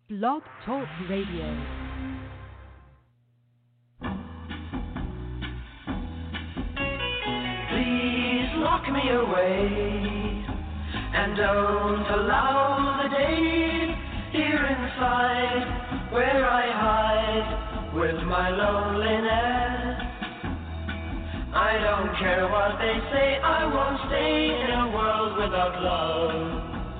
Blog Talk Radio. Please lock me away and don't allow the day here inside where I hide with my loneliness. I don't care what they say, I won't stay in a world without love.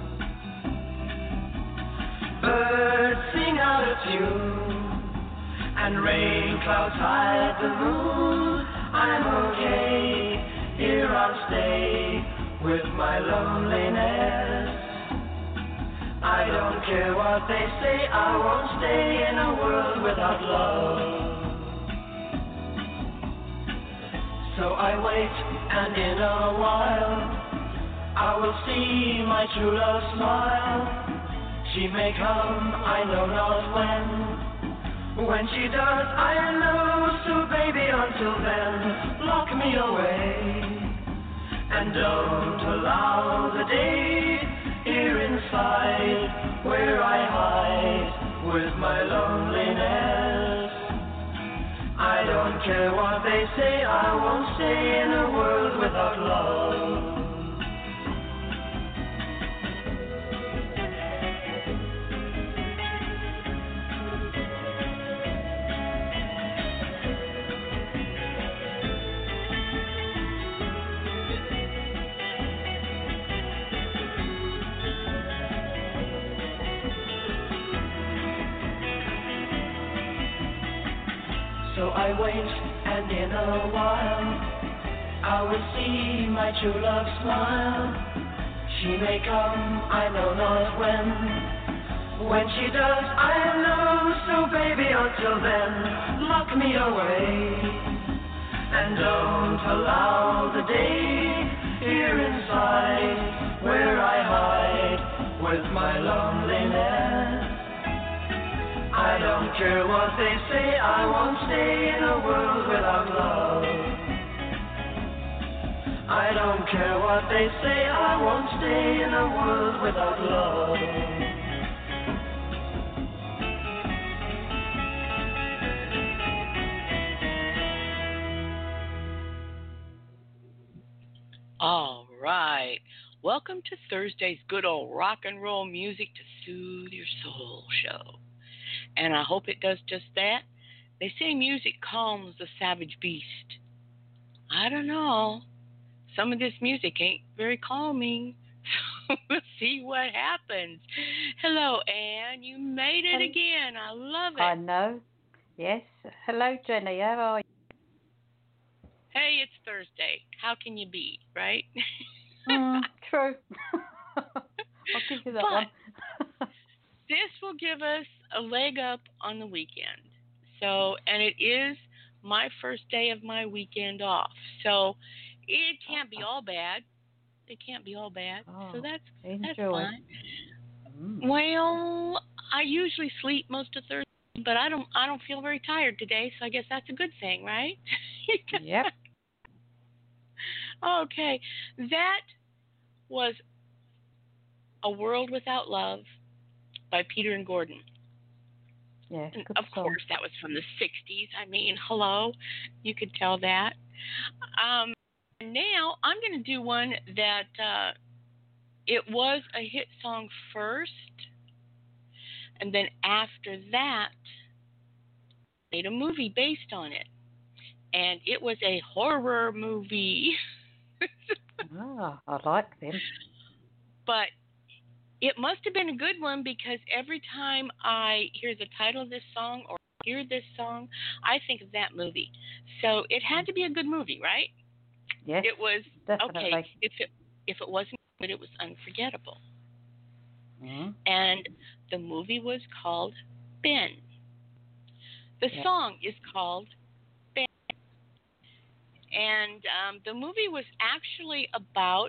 Birds sing out of tune and rain clouds hide the moon. I'm okay, here I'll stay with my loneliness. I don't care what they say, I won't stay in a world without love. So I wait, and in a while I will see my true love smile. She may come, I know not when. When she does, I know. So baby, until then, lock me away and don't allow the day here inside where I hide with my loneliness. I don't care what they say, I won't stay in a world without love. So I wait, and in a while I will see my true love smile. She may come, I know not when. When she does, I know. So baby, until then, lock me away and don't allow the day here inside where I hide with my loneliness. I don't care what they say, I won't stay in a world without love. I don't care what they say, I won't stay in a world without love. All right. Welcome to Thursday's good old rock and roll music to soothe your soul show. And I hope it does just that. They say music calms the savage beast. I don't know. Some of this music ain't very calming. So we'll see what happens. Hello, Anne. You made it again. I love it. I know. Yes. Hello, Jenny. How are you? Hey, it's Thursday. How can you be, right? True. I'll give you that one. This will give us a leg up on the weekend. So, and it is my first day of my weekend off. So, it can't be all bad. It can't be all bad. So that's fine. Well, I usually sleep most of Thursday, but I don't feel very tired today, so I guess that's a good thing, right? Yep. Okay. That was A World Without Love by Peter and Gordon. Yeah, and of course, that was from the 60s. I mean, hello, you could tell that. Now, I'm going to do one that it was a hit song first, and then after that, made a movie based on it. And it was a horror movie. I like them. But it must have been a good one because every time I hear the title of this song or hear this song, I think of that movie. So it had to be a good movie, right? Yes, it was definitely. Okay. If it wasn't good, it was unforgettable. Mm-hmm. And the movie was called Ben. The song is called Ben. And the movie was actually about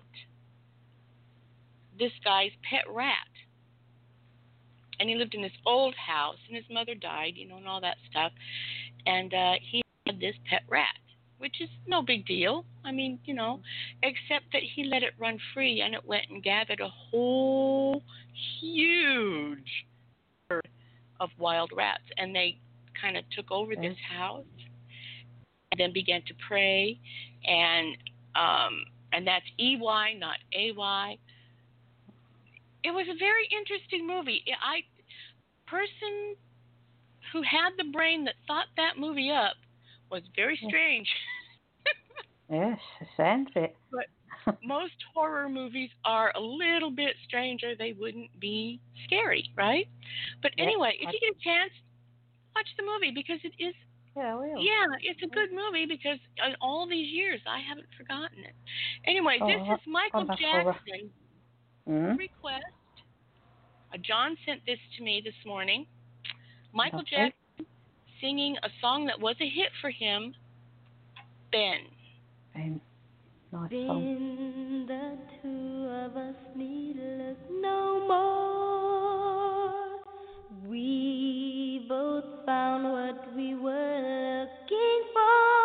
this guy's pet rat. And he lived in this old house, and his mother died, and all that stuff. And he had this pet rat, which is no big deal. I mean, except that he let it run free, and it went and gathered a whole huge of wild rats, and they kind of took over this house and then began to pray, and that's EY, not AY. It was a very interesting movie. Person who had the brain that thought that movie up was very strange. Yes, sounds it. But most horror movies are a little bit stranger. They wouldn't be scary, right? But anyway, if you get a chance, watch the movie because it is. Yeah, I will. Yeah, it's a good movie because in all these years I haven't forgotten it. Anyway, this is Michael Jackson request. John sent this to me this morning. Michael Jackson singing a song that was a hit for him, Ben. Nice Ben, song. the two of us need look no more. We both found what we were looking for.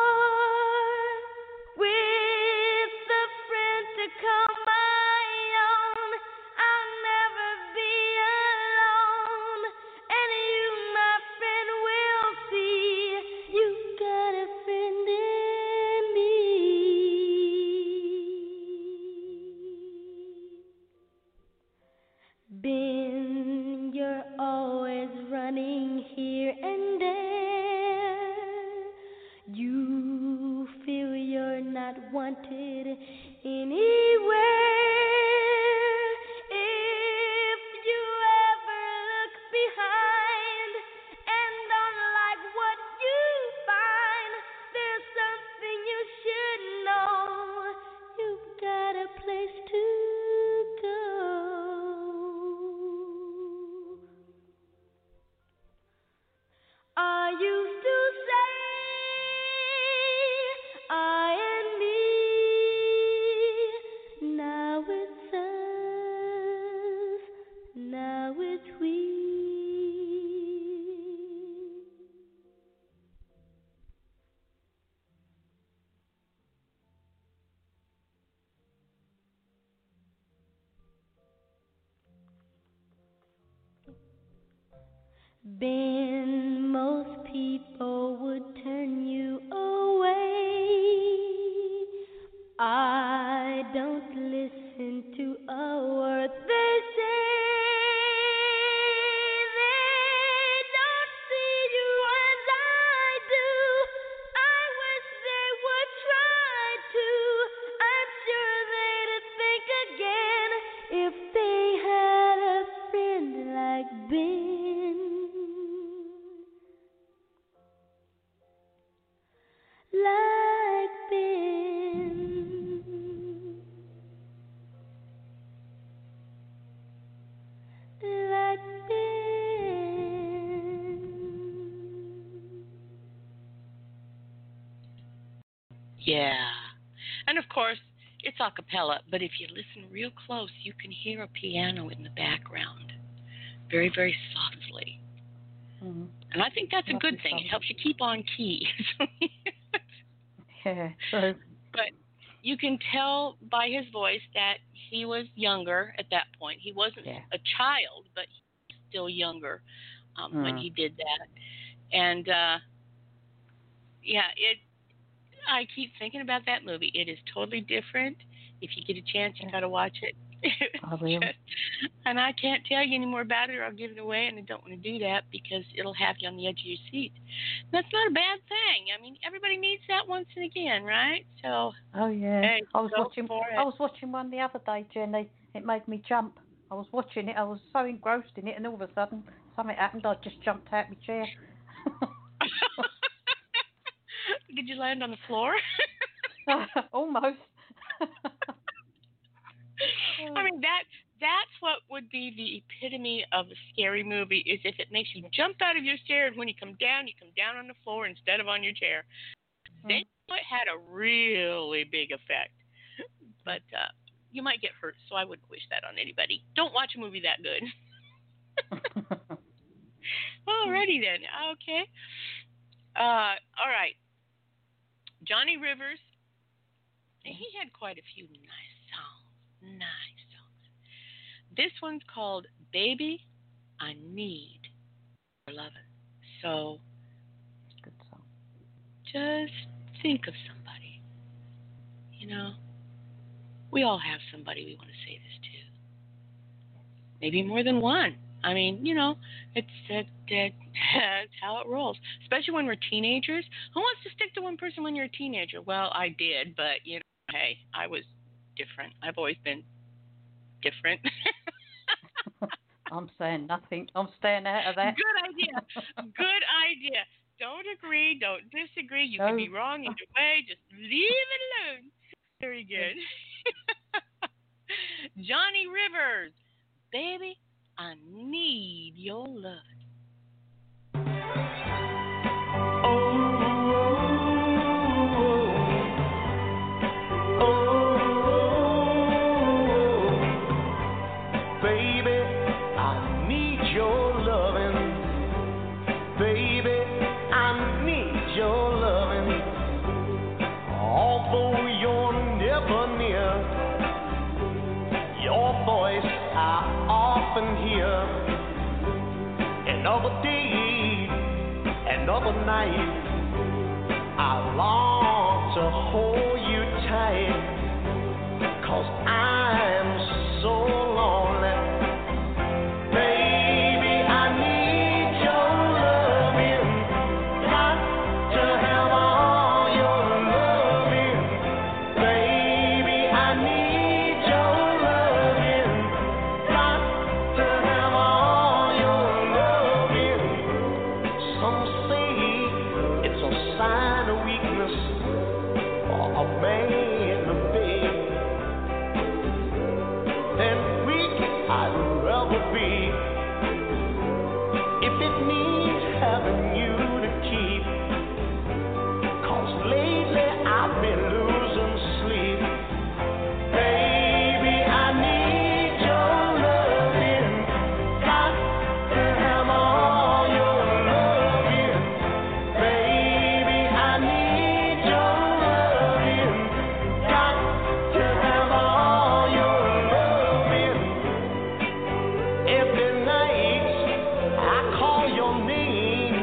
With a friend to call my own, I'll never be alone. And you, my friend, will see you've got a friend in me. Ben, you're always running here and there. You feel you're not wanted anywhere. If you ever look behind and don't like what you find, there's something you should know. You've got a place to go. I used to say I and me. Now it's us. Now it's we. Ben, most people would turn you away. I don't listen to a word they say. They don't see you as I do. I wish they would try to. I'm sure they'd think again if they had a friend like Ben. Like Ben. Like Ben. Yeah. And of course, it's a cappella, but if you listen real close, you can hear a piano in the background. Very, very softly. Mm-hmm. And I think that's a good thing. It helps you keep on key. Yeah, true. But you can tell by his voice that he was younger at that point. He wasn't a child, but he was still younger when he did that. And, I keep thinking about that movie. It is totally different. If you get a chance, you got to watch it. I will. And I can't tell you any more about it or I'll give it away, and I don't want to do that because it'll have you on the edge of your seat. That's not a bad thing. I mean, everybody needs that once and again, right? So. Oh yeah. Hey, I was watching one the other day, Jenny. It made me jump. I was watching it. I was so engrossed in it, and all of a sudden something happened. I just jumped out of my chair. Did you land on the floor? Almost. I mean, that's what would be the epitome of a scary movie, is if it makes you jump out of your chair, and when you come down on the floor instead of on your chair. Then it had a really big effect. But you might get hurt, so I wouldn't wish that on anybody. Don't watch a movie that good. Alrighty then. Okay. All right. Johnny Rivers. He had quite a few nice songs. This one's called Baby, I Need loving. So Good song. just think of somebody. You know, we all have somebody we want to say this to. Maybe more than one. I mean, that's how it rolls. Especially when we're teenagers. Who wants to stick to one person when you're a teenager? Well, I did, but hey, I was different. I've always been different. I'm saying nothing. I'm staying out of that. Good idea. Good idea. Don't agree. Don't disagree. You can be wrong either way. Just leave it alone. Very good. Johnny Rivers, baby, I need your love. Another day, another night, I long to hold you tight, 'cause I'm so lonely. Baby, I need your loving, got to have all your loving. Baby, I need your loving, got to have all your loving. Some say it's a sign of weakness for a man to beg. Then weak I'd rather be, if it means having you to keep. 'Cause lately I've been losing sleep. Baby, I need your loving, got to have all your loving. Baby, I need your loving, got to have all your loving. Every night I call your name.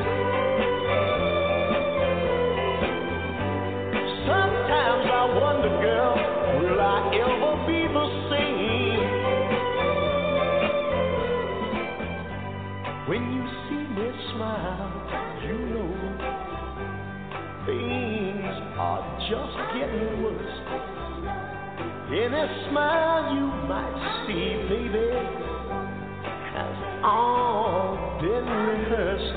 Sometimes I wonder, girl, will I ever be the same? When you see me smile, you know things are just getting worse. Any smile you might see, baby, has all been rehearsed.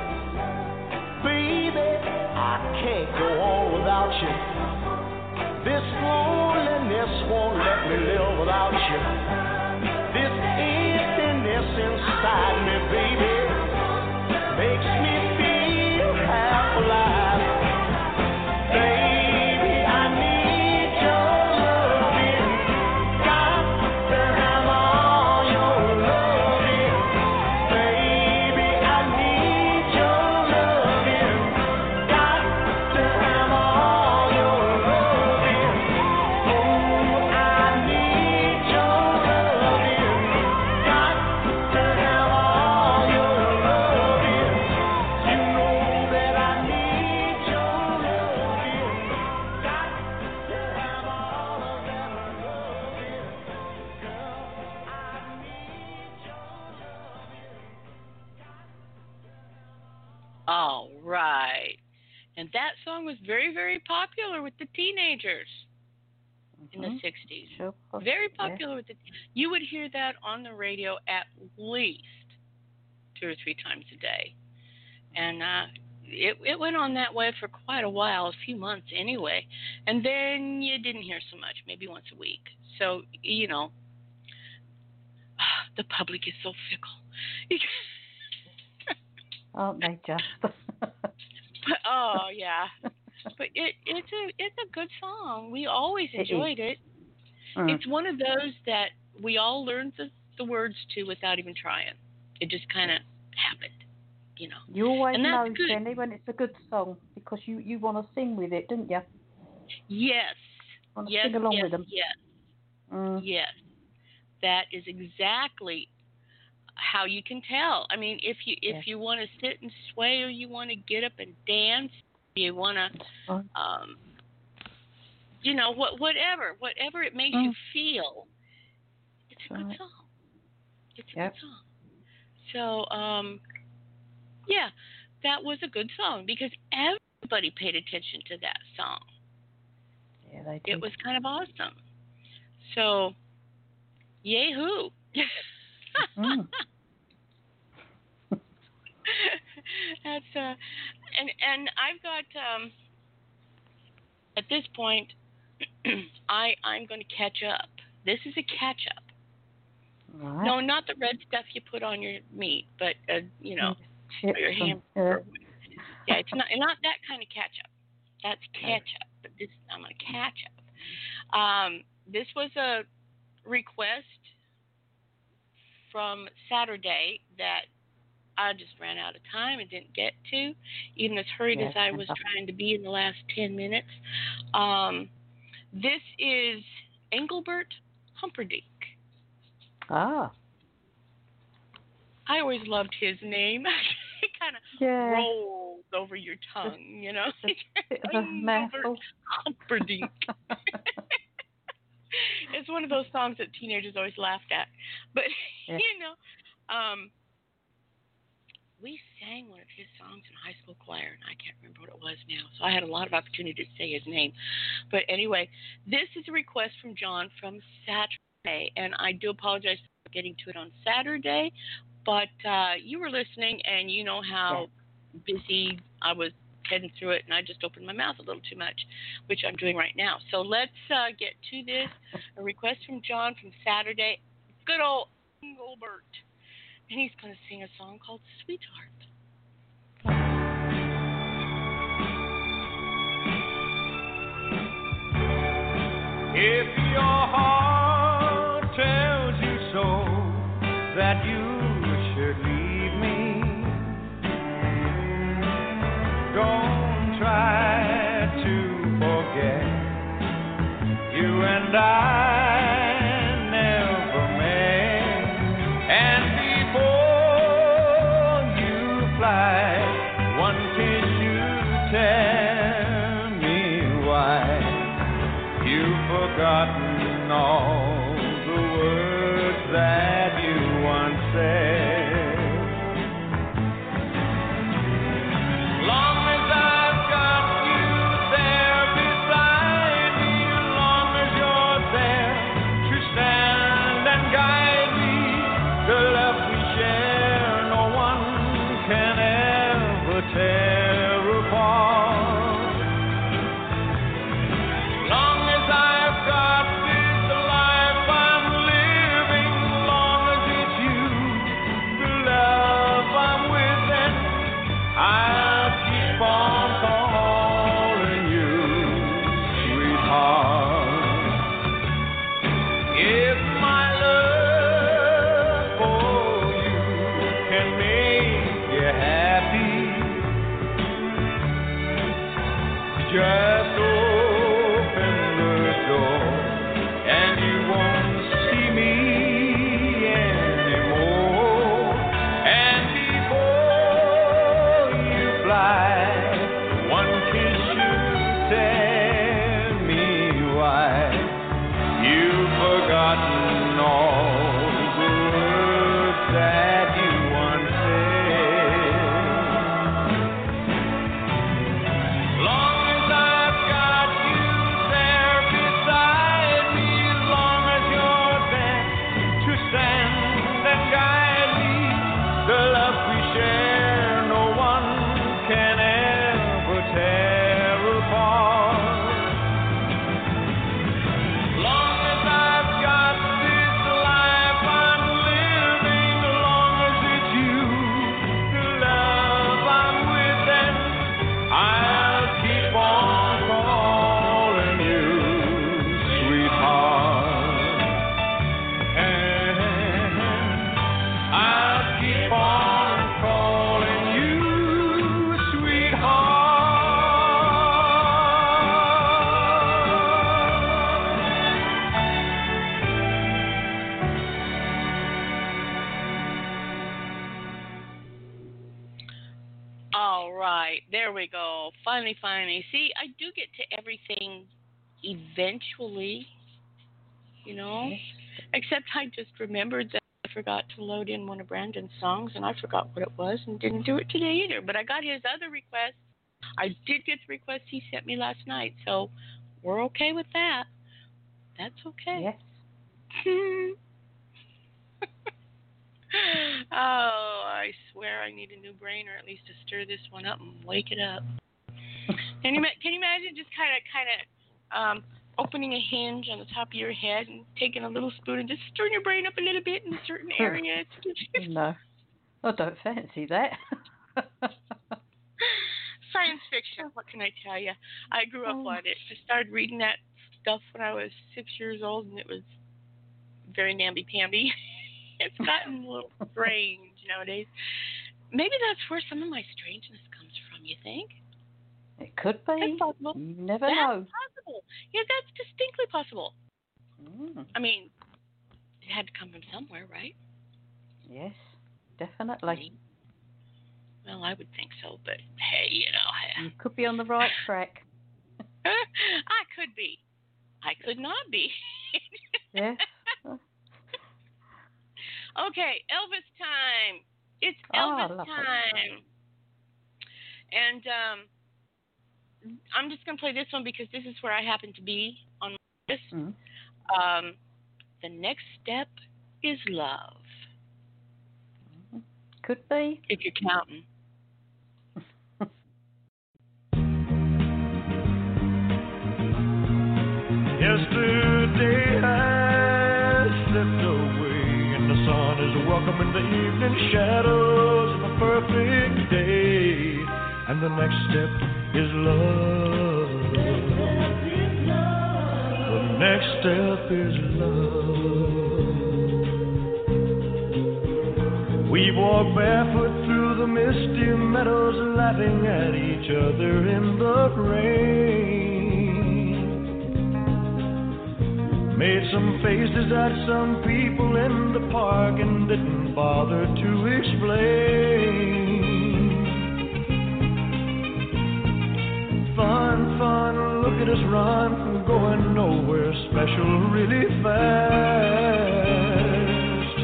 Baby, I can't go on without you. This loneliness won't let me live without you. This emptiness inside me, baby, makes me feel half alive. Baby, I need your loving, got to have all your loving. Baby, I need your loving, got to have all your loving. Oh, I need your loving, got to have all your loving. You know that I need your loving, got to have all of that loving. Girl, I need your loving. All right. And that song was very, very popular with the teenagers in the 60s. Sure. Very popular with the. You would hear that on the radio at least 2 or 3 times a day, and it went on that way for quite a while, a few months anyway, and then you didn't hear so much, maybe once a week. So the public is so fickle. Aren't they just? Oh yeah, but it's a good song. We always enjoyed it. It's one of those that we all learned the words to without even trying. It just kind of happened, You always And know, that's good. Jenny, when it's a good song because you want to sing with it, didn't you? Yes. Want to Yes. sing along Yes. with them. Yes. Yes. That is exactly how you can tell. I mean, if you want to sit and sway, or you want to get up and dance, you want to, whatever it makes you feel, it's a good song. It's a good song. So, yeah, that was a good song because everybody paid attention to that song. Yeah, they did. It was kind of awesome. So, yay-hoo. That's and I've got at this point I'm going to catch up. This is a catch up. Right. No, not the red stuff you put on your meat, but your hamburger. Yeah, it's not that kind of catch up. That's catch up. But this I'm going to catch up. This was a request from Saturday that I just ran out of time and didn't get to, even as hurried as I was trying to be in the last 10 minutes. This is Engelbert Humperdinck. Ah. I always loved his name. It kind of rolls over your tongue, you know. Engelbert Humperdinck. It's one of those songs that teenagers always laughed at. But, we sang one of his songs in high school choir, and I can't remember what it was now. So I had a lot of opportunity to say his name. But anyway, this is a request from John from Saturday, and I do apologize for getting to it on Saturday. But you were listening, and you know how busy I was heading through it, and I just opened my mouth a little too much, which I'm doing right now. So let's get to this. A request from John from Saturday. Good old Engelbert. And he's going to sing a song called Sweetheart. If your heart tells you so, that you should leave me, don't try to forget. You and I never met, and before you fly, one kiss you tell me why you've forgotten all the words that you once said. All right, there we go. Finally. See, I do get to everything eventually, you know. Yes. Except I just remembered that I forgot to load in one of Brandon's songs, and I forgot what it was and didn't do it today either. But I got his other request. I did get the request he sent me last night, so we're okay with that. That's okay. Yes. Oh, I swear I need a new brain, or at least to stir this one up and wake it up. Can you imagine just kind of opening a hinge on the top of your head and taking a little spoon and just stirring your brain up a little bit in certain areas? No, I don't fancy that. Science fiction, what can I tell you? I grew up on it. I started reading that stuff when I was 6 years old, and it was very namby-pamby. It's gotten a little strange nowadays. Maybe that's where some of my strangeness comes from, you think? It could be. That's possible. You never That's know. possible. Yeah, that's distinctly possible. Mm. I mean, it had to come from somewhere, right? Yes, definitely. Well, I would think so, but hey, you know. You could be on the right track. I could be. I could not be. Yes. Okay, Elvis time. It's Elvis time. And I'm just going to play this one because this is where I happen to be on my list. Mm. The next step is love. Could be. If you're counting. Yesterday I slipped away, and the sun is welcoming the evening shadows of a perfect day. And the next step is love. The next step is love. We walk barefoot through the misty meadows, laughing at each other in the rain. Made some faces at some people in the park and didn't bother to explain. Fun, look at us run, going nowhere special really fast.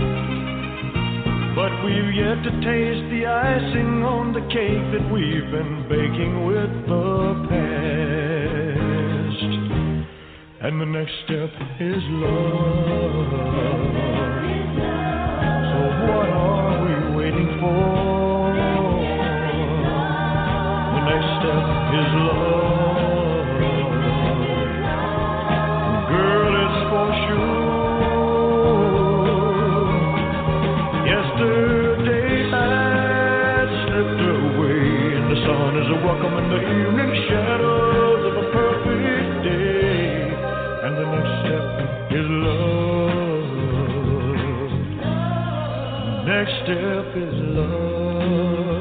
But we've yet to taste the icing on the cake that we've been baking with the past. And the next step is love. So what are we waiting for? The next step is love. Girl, it's for sure. Yesterday I slipped away, and the sun is welcoming the evening shadows of a perfect day. And the next step is love. Next step is love.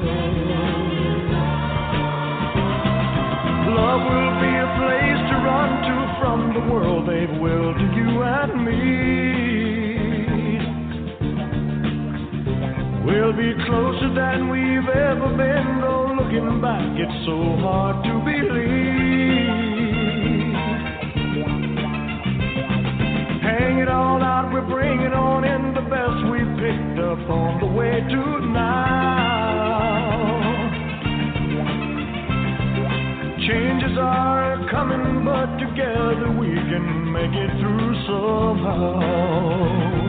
Love will be a place to run to from the world they've willed to you and me. We'll be closer than we've ever been, though looking back it's so hard to believe. Hang it all out, we're bringing on in the best we picked up on the way to now. Changes are coming, but together we can make it through somehow.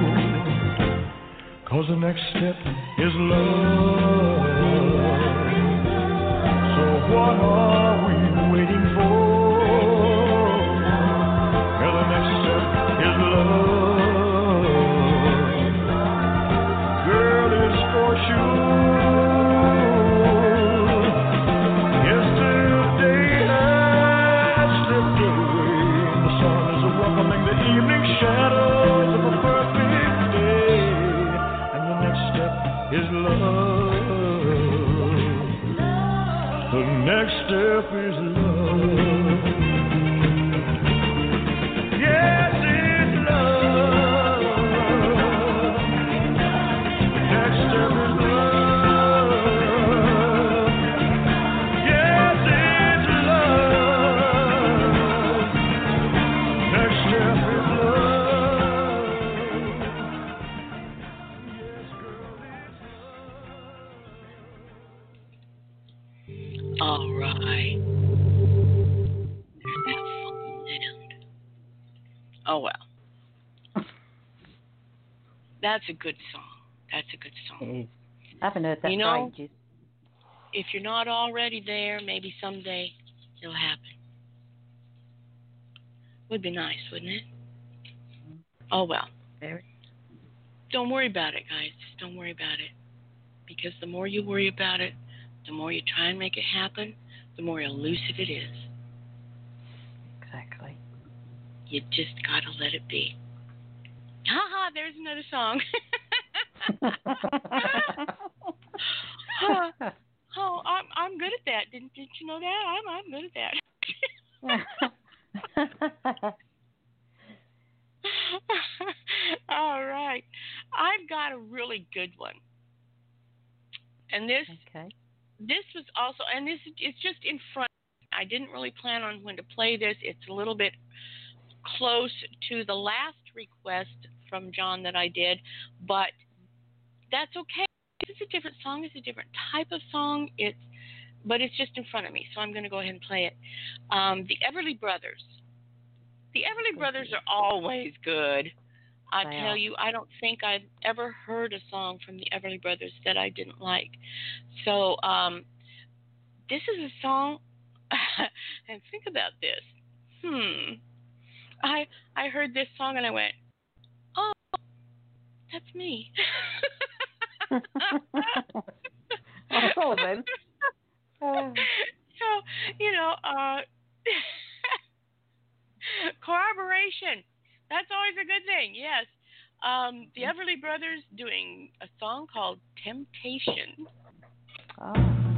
'Cause the next step is love. So what are we waiting for? Well, the next step is love. Girl, it's for sure. Yesterday I slipped away, and the sun is welcoming the evening shadows of a perfect day. And the next step is love. The next step is love. Yes, it's love. Next step is love. All right. There's that phone sound. Oh, well. That's a good song. That's a good song. It is. I haven't heard that You for know, ages. if you're not already there, maybe someday it'll happen. Would be nice, wouldn't it? Oh, well. Very. Don't worry about it, guys. Don't worry about it. Because the more you worry about it, the more you try and make it happen, the more elusive it is. Exactly. You just gotta let it be. Ha! There's another song. Oh, I'm good at that. Didn't you know that? I'm good at that. All right. I've got a really good one. And this was also, and this it's just in front. I didn't really plan on when to play this. It's a little bit close to the last request from John that I did, but that's okay. It's a different song. It's a different type of song. But it's just in front of me, so I'm going to go ahead and play it. The Everly Brothers. The Everly Brothers are always good. I tell you, I don't think I've ever heard a song from the Everly Brothers that I didn't like. So this is a song, and think about this. I heard this song and I went, oh, that's me. All of them. So, corroboration. That's always a good thing, yes. The Everly Brothers doing a song called Temptation. Oh.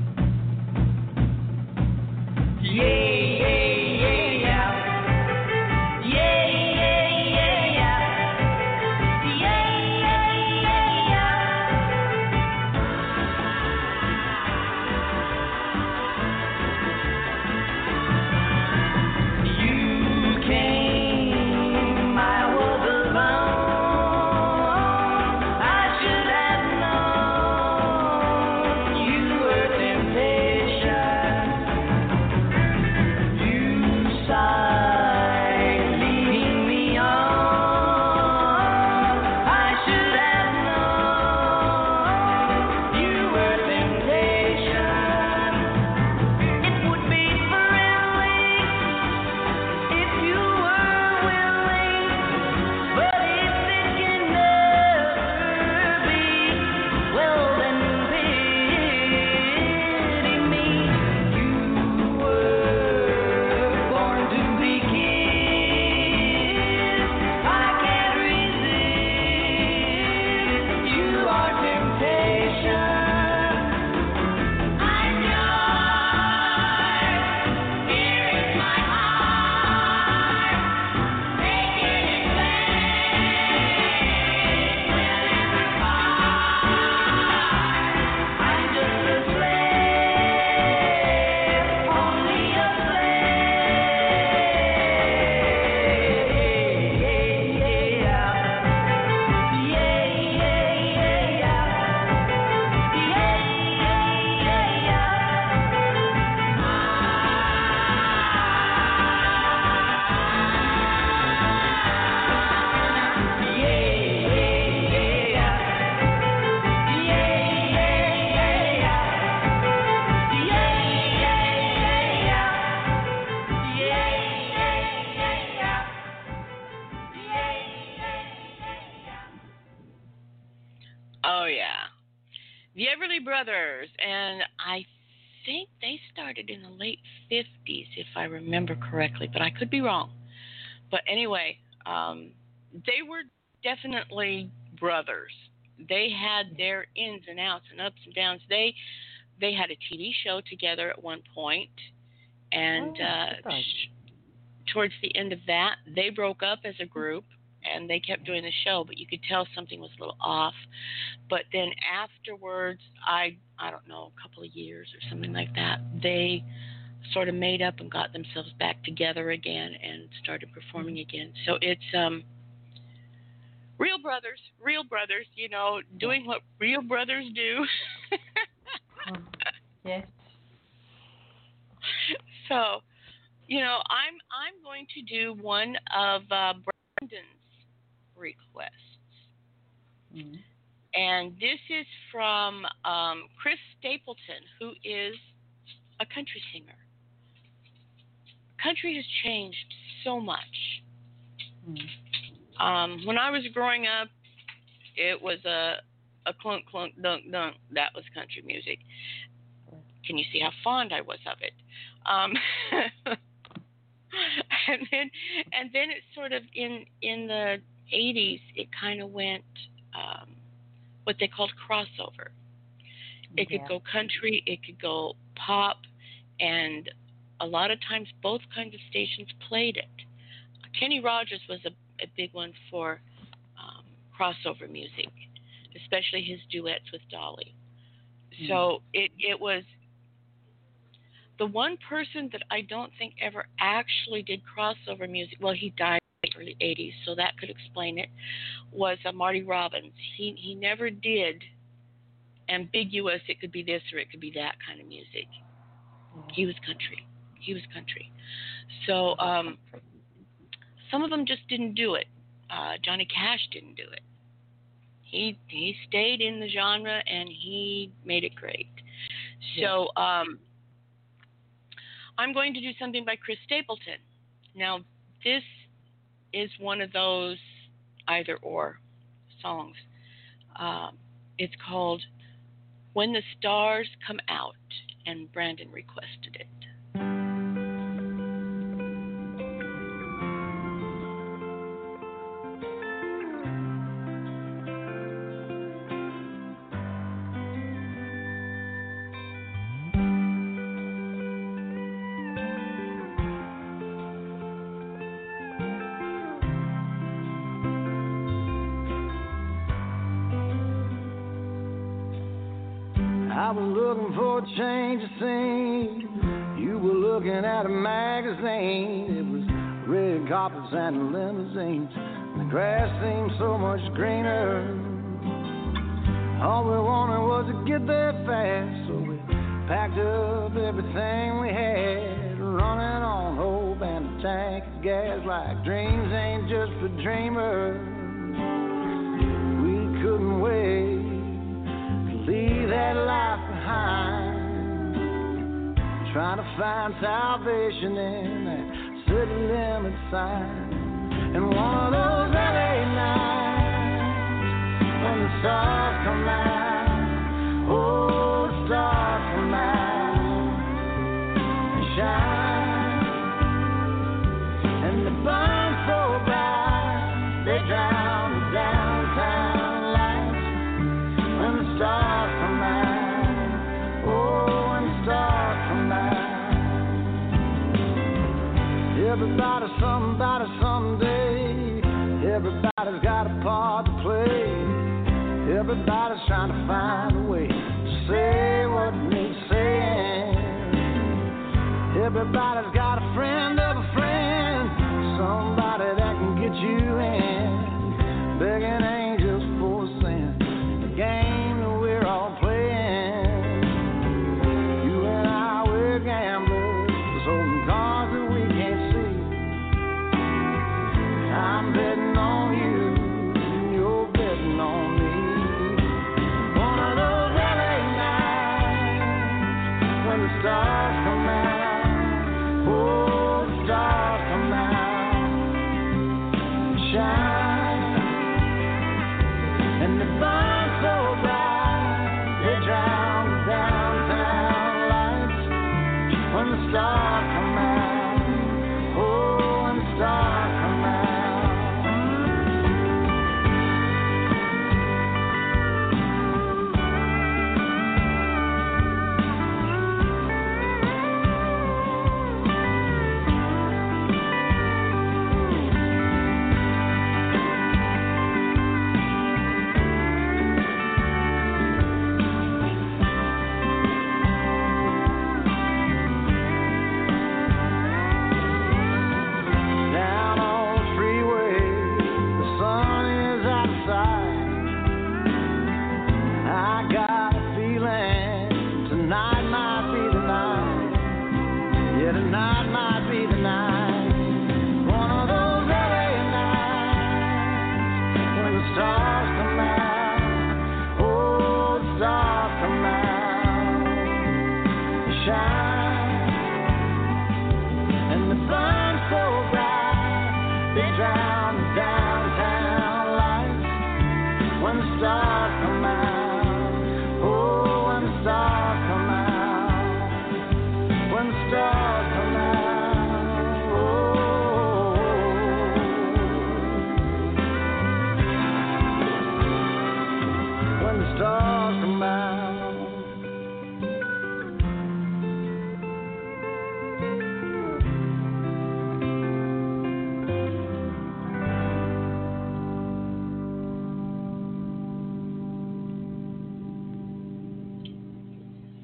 Oh, yeah. The Everly Brothers, and I think they started in the late 50s, if I remember correctly, but I could be wrong. But anyway, they were definitely brothers. They had their ins and outs and ups and downs. They had a TV show together at one point, and towards the end of that, they broke up as a group, and they kept doing the show, but you could tell something was a little off. But then afterwards, I don't know, a couple of years or something like that, they sort of made up and got themselves back together again and started performing again. So it's real brothers, doing what real brothers do. Yes. So, I'm going to do one of Brandon's requests. Mm-hmm. And this is from Chris Stapleton, who is a country singer. Country has changed so much. Mm-hmm. When I was growing up, it was a clunk, clunk, dunk, dunk. That was country music. Can you see how fond I was of it? And then it sort of in the 80s, it kind of went what they called crossover. It could go country, it could go pop, and a lot of times both kinds of stations played it. Kenny Rogers was a big one for crossover music, especially his duets with Dolly. So it was the one person that I don't think ever actually did crossover music. Well, he died in the early 80s, so that could explain it, was Marty Robbins. He never did ambiguous, it could be this or it could be that kind of music. He was country. So some of them just didn't do it. Johnny Cash didn't do it. He stayed in the genre and he made it great. So I'm going to do something by Chris Stapleton. Now, this is one of those either or songs. It's called When the Stars Come Out, and Brandon requested it. I was looking for a change of scene. You were looking at a magazine. It was red carpets and limousines. The grass seemed so much greener. All we wanted was to get there fast, so we packed up everything we had, running on hope and a tank of gas. Like dreams ain't just for dreamers. We couldn't wait to leave that life behind, trying to find salvation in that city limit sign. And one of those LA nights when the stars come out, oh, the stars come out and shine, and they burn so bright they drown the downtown lights. When the stars come out, oh, when the stars come out, everybody, somebody, someday. Everybody's got a part to play. Everybody's trying to find a way to say what needs saying. Everybody's got a friend of a friend, somebody that can get you in, begging angels for sin. The game that we're all playing. You and I, we're gamblers, holding cards that we can't see. I'm betting on you, and you're betting on me. One of those LA nights when the stars come out, oh,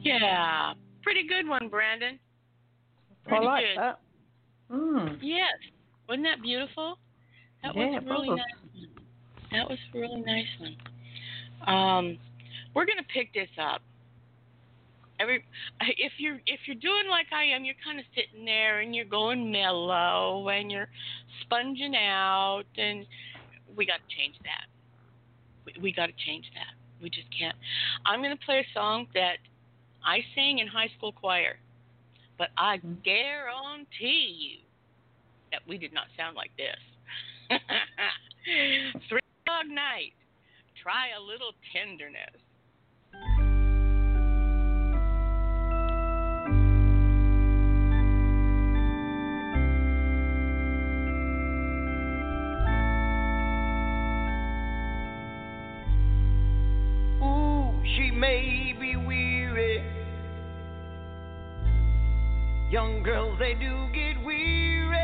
Yeah, pretty good one, Brandon. I Pretty like good. that. Yes. Wasn't that beautiful? That Yeah, was it a really was. nice one. That was a really nice one. We're gonna pick this up. If you're doing like I am, you're kind of sitting there and you're going mellow and you're sponging out, and we got to change that. We got to change that. We just can't. I'm gonna play a song that I sang in high school choir, but I guarantee you that we did not sound like this. 3 Dog Night. Try a little tenderness. She may be weary. Young girls, they do get weary.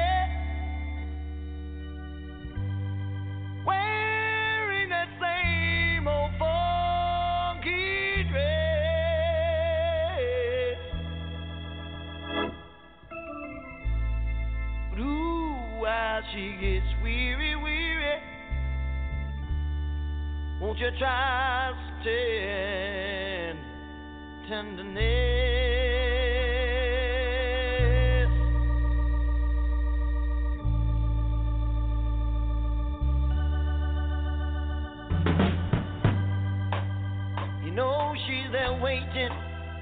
Wearing that same old funky dress. But ooh, why she gets weary, weary. Won't you try some tenderness? You know she's there waiting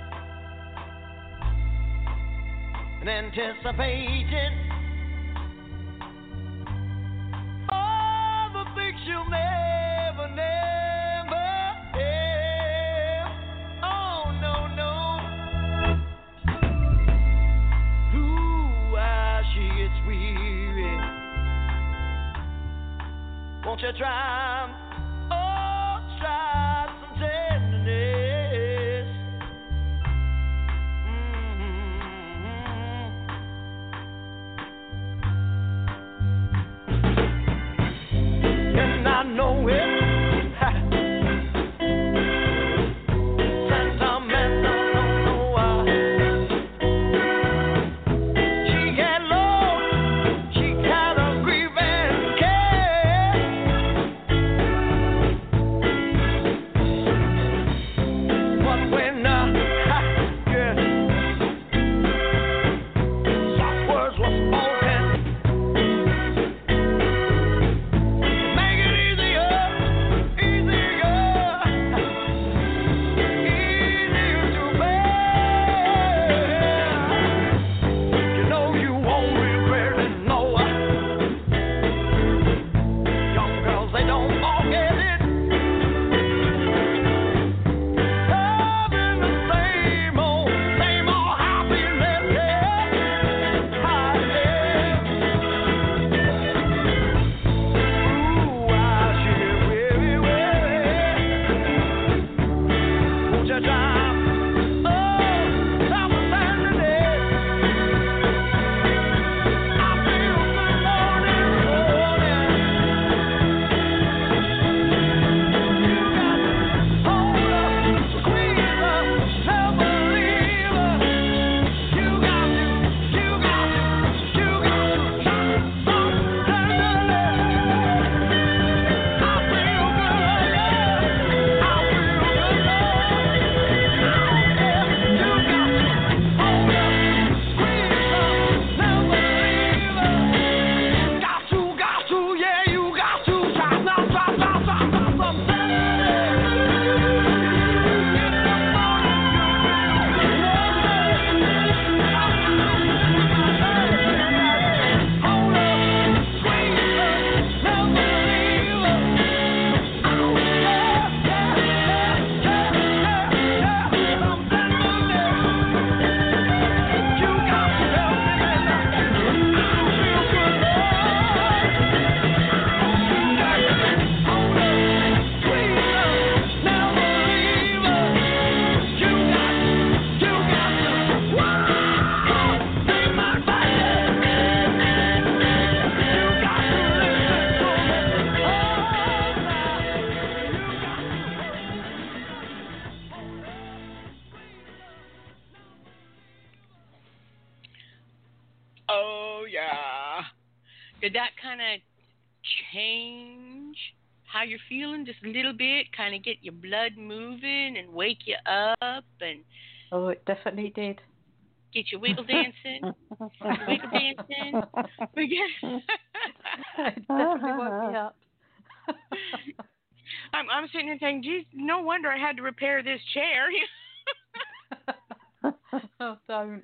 and anticipating all the things she'll never have. Oh, no, no. Ooh, why she gets weary. Won't you try some tenderness? And I know it. Sentimental, don't know why. She got low, she kinda grieve and care. Did that kind of change how you're feeling just a little bit? Kind of get your blood moving and wake you up and Oh, it definitely did. get you wiggle dancing? Wiggle dancing? It definitely woke me up. I'm sitting here thinking, geez, no wonder I had to repair this chair. Oh, don't.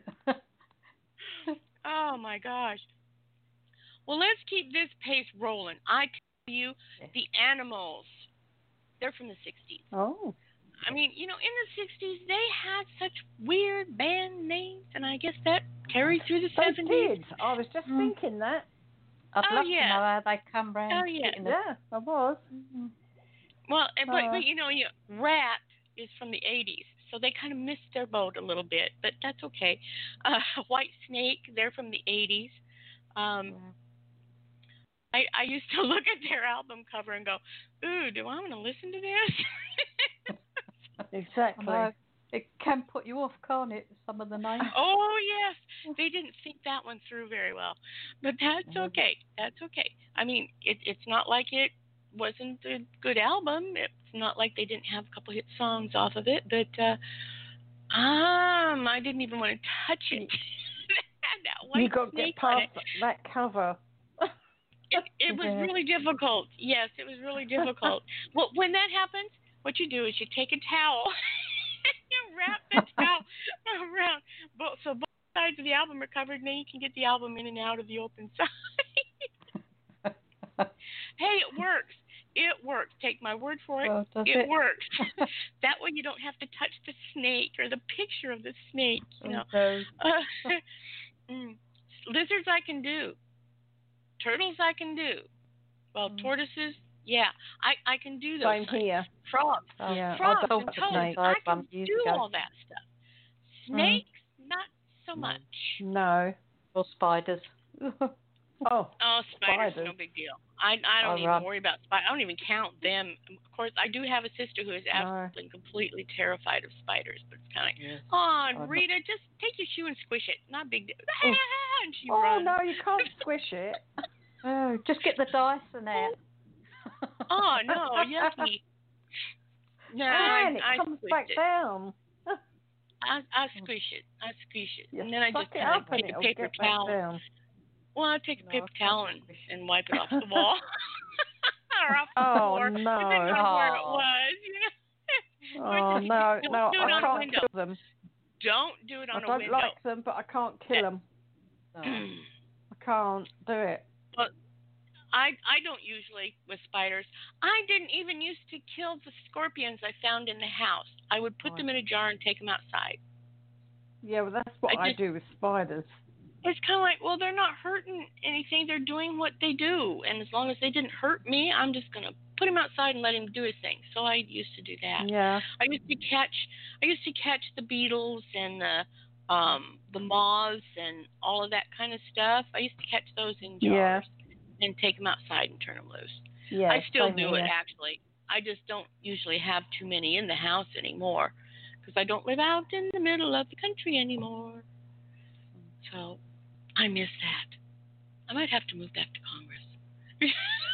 Oh my gosh. Well, let's keep this pace rolling. I tell you, the Animals, they're from the 60s. Oh. I mean, in the 60s, they had such weird band names, and I guess that carried through the 70s. They did. I was just thinking that. I'd Oh, love yeah. to know how they come round. Oh, yeah. Yeah, I was. Well, but Rat is from the 80s, so they kind of missed their boat a little bit, but that's okay. White Snake, they're from the 80s. I used to look at their album cover and go, ooh, do I want to listen to this? Exactly. It can put you off, can't it, some of the names? Oh, yes. They didn't think that one through very well. But that's okay. That's okay. I mean, it's not like it wasn't a good album. It's not like they didn't have a couple hit songs off of it. But I didn't even want to touch it. That White You got to Snake get on past that cover. It was really difficult. Yes, it was really difficult. Well, when that happens, what you do is you take a towel and you wrap the towel around. So both sides of the album are covered, and then you can get the album in and out of the open side. Hey, it works. It works. Take my word for it. Oh, it works. That way you don't have to touch the snake or the picture of the snake. Lizards I can do. Turtles I can do. Well, tortoises, yeah, I can do those. Same here. Frogs, Yeah, frogs and toads, I can years do ago. all that stuff. Snakes, not so much. No. Or spiders. Oh, spiders, spiders. no big deal. I don't even worry about spiders. I don't even count them. Of course, I do have a sister who is absolutely and completely terrified of spiders, but it's kind of like, oh, Rita, just take your shoe and squish it. Not a big deal. And she runs. No, you can't squish it. Oh, just get the Dyson out. Oh, no, yucky. No, And it I comes squish back it. down. I squish it. You And then I suck just it kind up of and take a it'll paper get back towel. down. Well, I take a paper towel and wipe it off the wall. Or off the floor. No. Depending on where it was, Oh, no, I can't kill them. Don't do it on a I window. don't like them, but I can't kill them. I can't do it. Well, I don't usually with spiders. I didn't even used to kill the scorpions I found in the house. I would put them in a jar and take them outside. Yeah, well, that's what I do with spiders. It's kind of like, well, they're not hurting anything. They're doing what they do. And as long as they didn't hurt me, I'm just going to put him outside and let him do his thing. So I used to do that. Yeah. I used to catch the beetles and the moths and all of that kind of stuff. I used to catch those in jars and take them outside and turn them loose. Yeah, I still do it, actually. I just don't usually have too many in the house anymore because I don't live out in the middle of the country anymore. So I miss that. I might have to move back to Congress.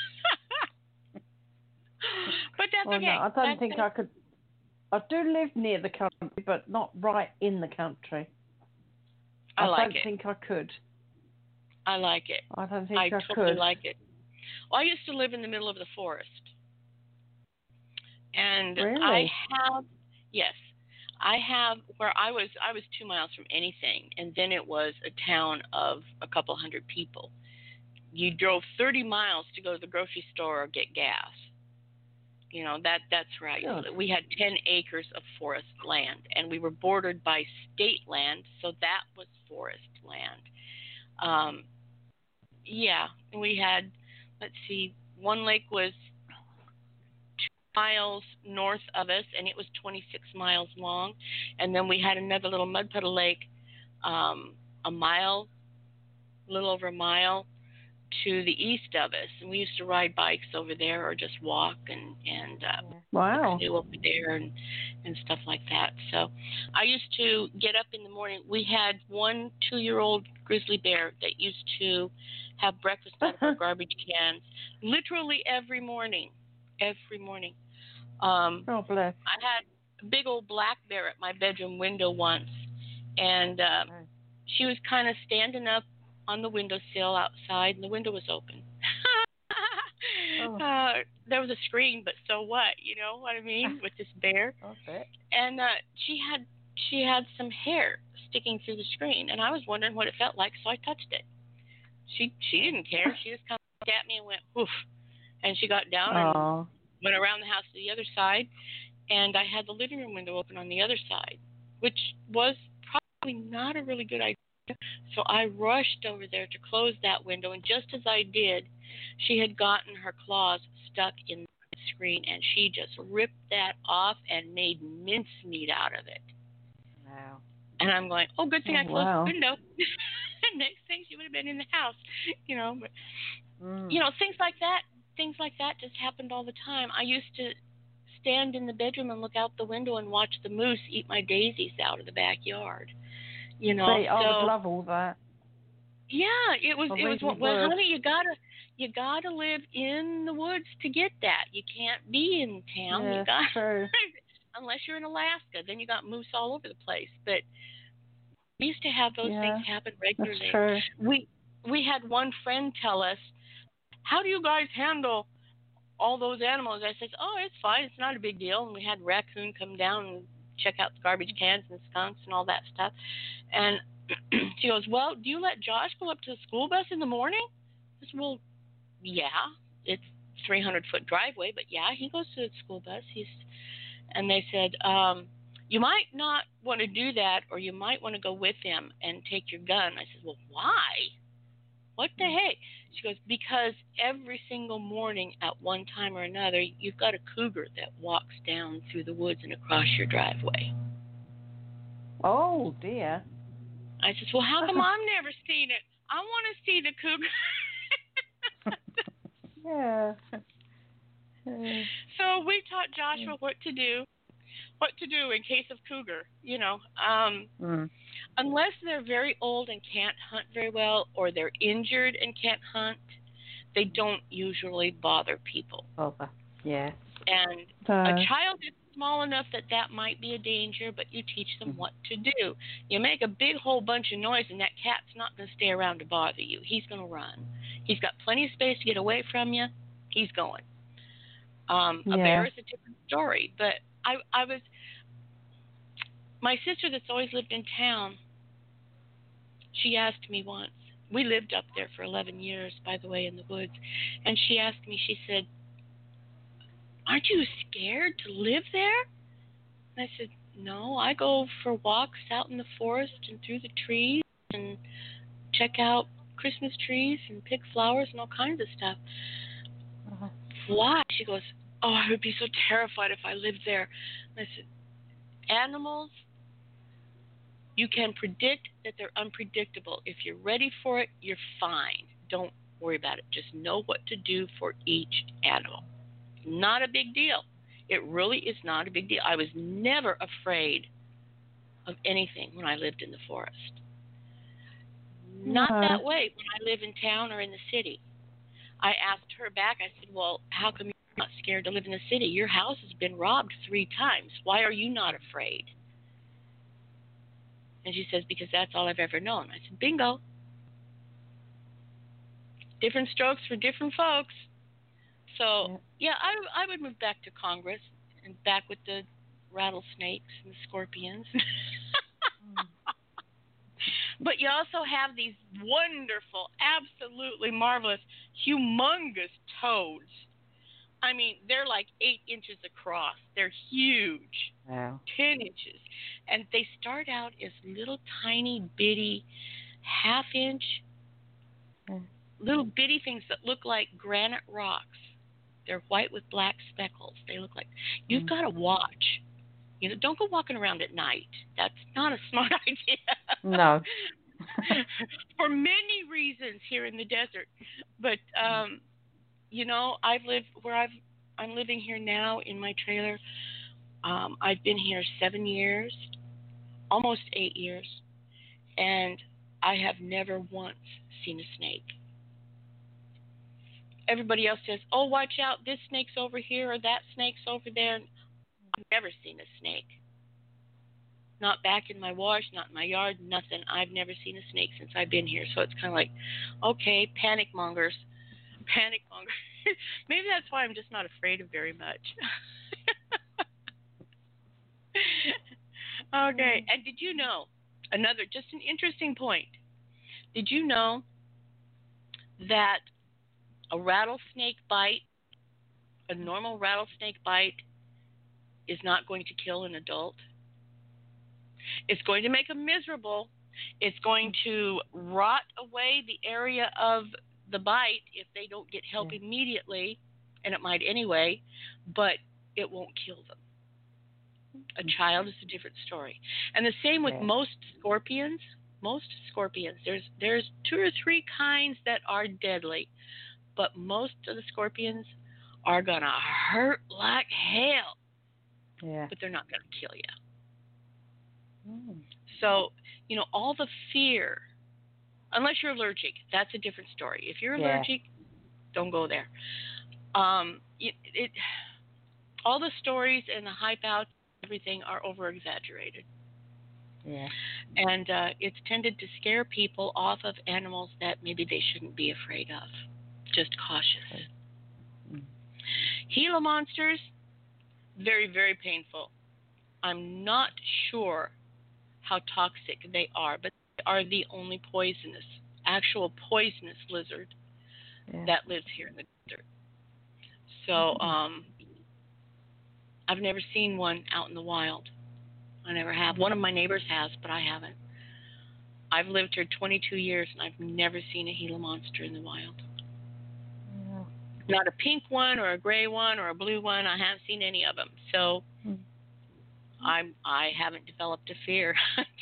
But that's okay. No, I don't think I could. I do live near the country, but not right in the country. I like don't it. think I could. I like it. I don't think I totally could. like it. Well, I used to live in the middle of the forest. And Really? I have where I was 2 miles from anything, and then it was a town of a couple hundred people. You drove 30 miles to go to the grocery store or get gas. That's where I used to live. We had 10 acres of forest land, and we were bordered by state land, so that was forest land. We had, one lake was 2 miles north of us, and it was 26 miles long. And then we had another little mud puddle lake, a little over a mile to the east of us. And we used to ride bikes over there or just walk and wow. canoe over there and stuff like that. So I used to get up in the morning. We had one 2-year-old grizzly bear that used to have breakfast out of our garbage cans, literally every morning. Every morning. Oh, bless. I had a big old black bear at my bedroom window once, and she was kind of standing up on the windowsill outside, and the window was open. There was a screen, but so what? You know what I mean? With this bear. Okay. And she had some hair sticking through the screen, and I was wondering what it felt like, so I touched it. She didn't care. She just kind of looked at me and went, "Oof," and she got down and went around the house to the other side, and I had the living room window open on the other side, which was probably not a really good idea. So I rushed over there to close that window, and just as I did, she had gotten her claws stuck in the screen, and she just ripped that off and made mincemeat out of it. Wow. And I'm going, oh, good thing I closed the window. Next thing, she would have been in the house, you know. But, you know, things like that just happened all the time. I used to stand in the bedroom and look out the window and watch the moose eat my daisies out of the backyard. You know, I would love all that. Yeah, it was. Well, honey, you gotta live in the woods to get that. You can't be in town. Yeah, you got true. unless you're in Alaska, then you got moose all over the place. But we used to have those things happen regularly. That's true. We had one friend tell us, "How do you guys handle all those animals?" I said, "Oh, it's fine. It's not a big deal." And we had raccoon come down and check out the garbage cans and skunks and all that stuff. And she goes, "Well, do you let Josh go up to the school bus in the morning?" I said, "Well, yeah, it's 300-foot driveway, but yeah, he goes to the school bus." And they said, "You might not want to do that, or you might want to go with him and take your gun." I said, "Well, why? What the heck?" She goes, "Because every single morning at one time or another, you've got a cougar that walks down through the woods and across your driveway." Oh, dear. I said, "Well, how come I've never seen it? I want to see the cougar." Yeah. So we taught Joshua what to do in case of cougar, you know. Unless they're very old and can't hunt very well, or they're injured and can't hunt, they don't usually bother people. Yeah. And a child is small enough that might be a danger, but you teach them what to do. You make a big whole bunch of noise, and that cat's not going to stay around to bother you. He's going to run. He's got plenty of space to get away from you. He's going. A bear is a different story. But my sister that's always lived in town, she asked me once, we lived up there for 11 years, by the way, in the woods, and she asked me, she said, "Aren't you scared to live there?" And I said, "No, I go for walks out in the forest and through the trees and check out Christmas trees and pick flowers and all kinds of stuff." "Why?" She goes, "Oh, I would be so terrified if I lived there." And I said, "Animals, you can predict that they're unpredictable. If you're ready for it, you're fine. Don't worry about it. Just know what to do for each animal." Not a big deal. It really is not a big deal. I was never afraid of anything when I lived in the forest. Not that way when I live in town or in the city. I asked her back, I said, "Well, how come you're not scared to live in the city? Your house has been robbed 3 times. Why are you not afraid?" And she says, "Because that's all I've ever known." I said, "Bingo. Different strokes for different folks." So, yeah, I would move back to Congress and back with the rattlesnakes and the scorpions. But you also have these wonderful, absolutely marvelous, humongous toads. I mean, they're like 8 inches across. They're huge. Wow. 10 inches. And they start out as little tiny bitty half-inch, little bitty things that look like granite rocks. They're white with black speckles. They look like, you've got to watch. You know, don't go walking around at night. That's not a smart idea. No. For many reasons here in the desert. But, you know, I've lived where I'm living here now in my trailer. I've been here 7 years, almost 8 years, and I have never once seen a snake. everybody else says, oh, watch out, this snake's over here or that snake's over there. I've never seen a snake. Not back in my wash, not in my yard, nothing. I've never seen a snake since I've been here. So it's kind of like, okay, panic mongers. Maybe that's why I'm just not afraid of very much. Okay, and did you know, just an interesting point, did you know that a rattlesnake bite, a normal rattlesnake bite, is not going to kill an adult? It's going to make them miserable. It's going to rot away the area of the bite if they don't get help immediately, and it might anyway, but it won't kill them. A child is a different story. And the same with most scorpions. There's 2 or 3 kinds that are deadly, but most of the scorpions are going to hurt like hell. Yeah. But they're not going to kill you. So, all the fear, unless you're allergic, that's a different story. If you're allergic, don't go there. All the stories and the hype out, everything are over-exaggerated. Yeah. And it's tended to scare people off of animals that maybe they shouldn't be afraid of. Just cautious. Gila monsters, very, very painful. I'm not sure how toxic they are, but they are the only actual poisonous lizard that lives here in the desert. So, I've never seen one out in the wild. I never have. One of my neighbors has, but I haven't. I've lived here 22 years, and I've never seen a Gila monster in the wild. Yeah. Not a pink one or a gray one or a blue one. I haven't seen any of them. So I haven't developed a fear.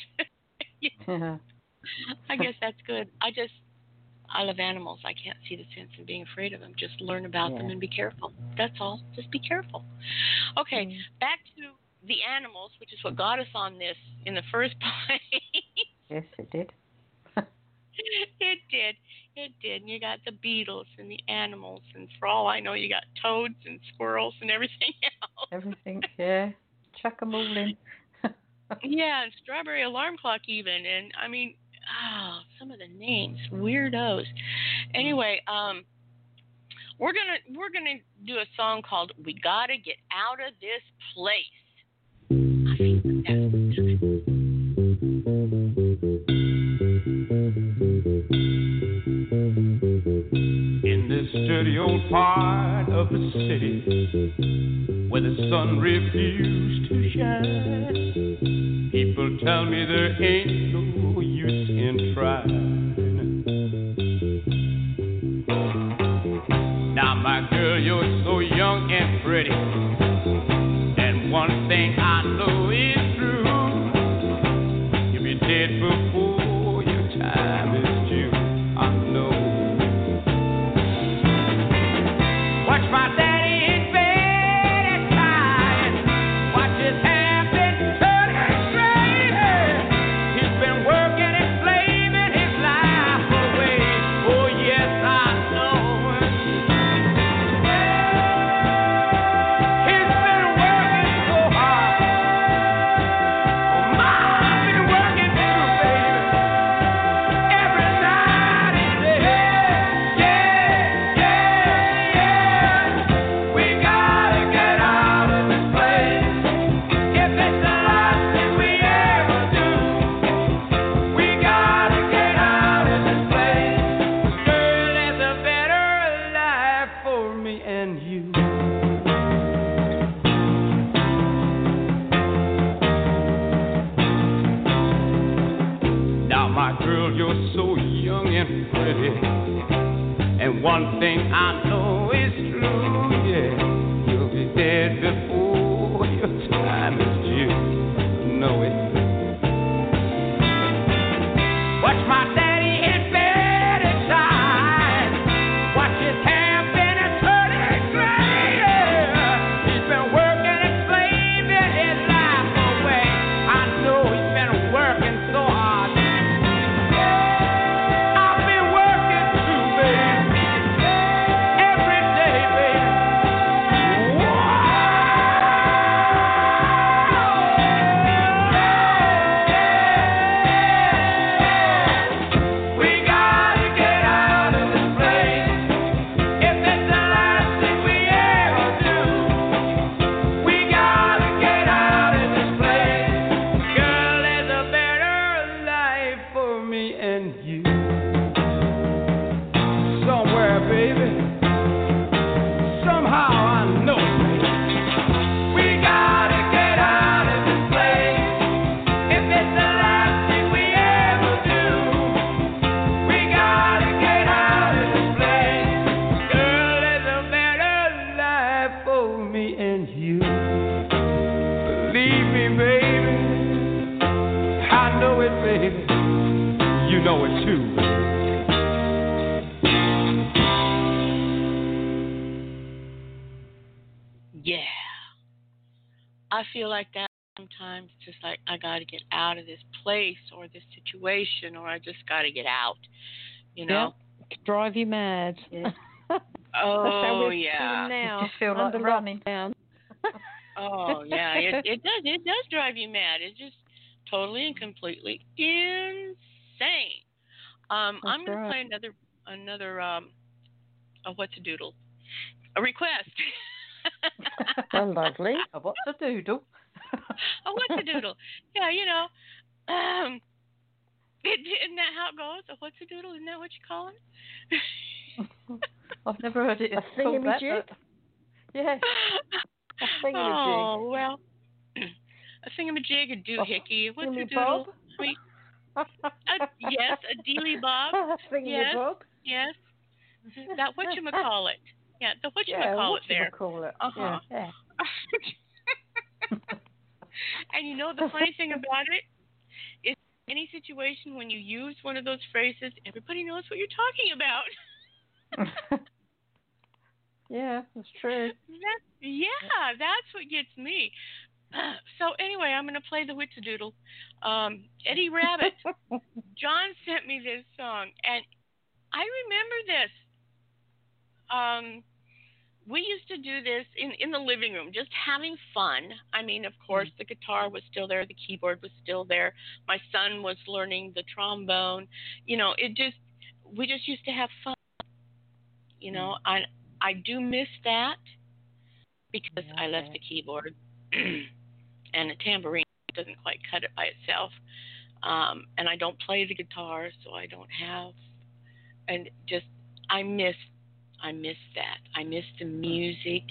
I guess that's good. I love animals. I can't see the sense in being afraid of them. Just learn about them and be careful. That's all. Just be careful. Okay, back to the animals, which is what got us on this in the first place. Yes, it did. It did. And you got the beetles and the animals, and for all I know, you got toads and squirrels and everything else. Everything, yeah. Chuck them all in. Yeah, and strawberry alarm clock even. And, I mean, some of the names, weirdos. Anyway, we're gonna do a song called "We Gotta Get Out of This Place." I think that's in this dirty old part of the city where the sun refused to shine, people tell me there ain't no use in trying. Now, my girl, you're so young and pretty, and one thing I know is true, you'll be dead before your time is due. I know. Watch my daddy in bed at night, watch his hand been turning straight. He's been working and slaving his life away. Oh yes, I know. He's been working so hard. Oh, Mama's been working too, baby. Every night and day. We gotta get out of this place. If it's the last thing we ever do, we gotta get out of this place. Girl, there's a better life for me and you. Now, my girl, you're so young and pretty, and one thing I know is true, yeah, you'll be dead before your time is due. Know it. Watch my daddy in bed at night, watch his hair been turning gray. He's been working and slaving his life away. I know he's been working so hard. I've been working too, baby. Every it, baby. You know it too. Yeah. I feel like that sometimes, just like I got to get out of this place or this situation, or I just got to get out, you know? Yep. Drive you mad. Yeah. That's how Oh, we're yeah. feeling now. Just feel like under running. lockdown. Oh, yeah. It does drive you mad. It's just totally and completely insane. I'm going to play another what's a doodle? A request. Well, lovely. What's a doodle? Oh, what's a doodle? Yeah, you know, isn't that how it goes? A what's a doodle? Isn't that what you call it? I've never heard it. A thingamajig? Yes. A thingamajig. Oh, well, a thingamajig, a doohickey. What's a doodle? I mean, yes, a dealy bob. Yes, yes. That whatchamacallit. Yeah, the whatchamacallit there. Uh-huh. Yeah. And you know the funny thing about it is any situation when you use one of those phrases, everybody knows what you're talking about. Yeah, that's true. That's what gets me. So anyway, I'm going to play the Witzadoodle. Eddie Rabbit. John sent me this song, and I remember this. We used to do this in the living room, just having fun. I mean, of course, the guitar was still there, the keyboard was still there. My son was learning the trombone. You know, we just used to have fun. You know, I do miss that because I left the keyboard and the tambourine doesn't quite cut it by itself. And I don't play the guitar, so I don't have, and just, I miss that. I miss the music,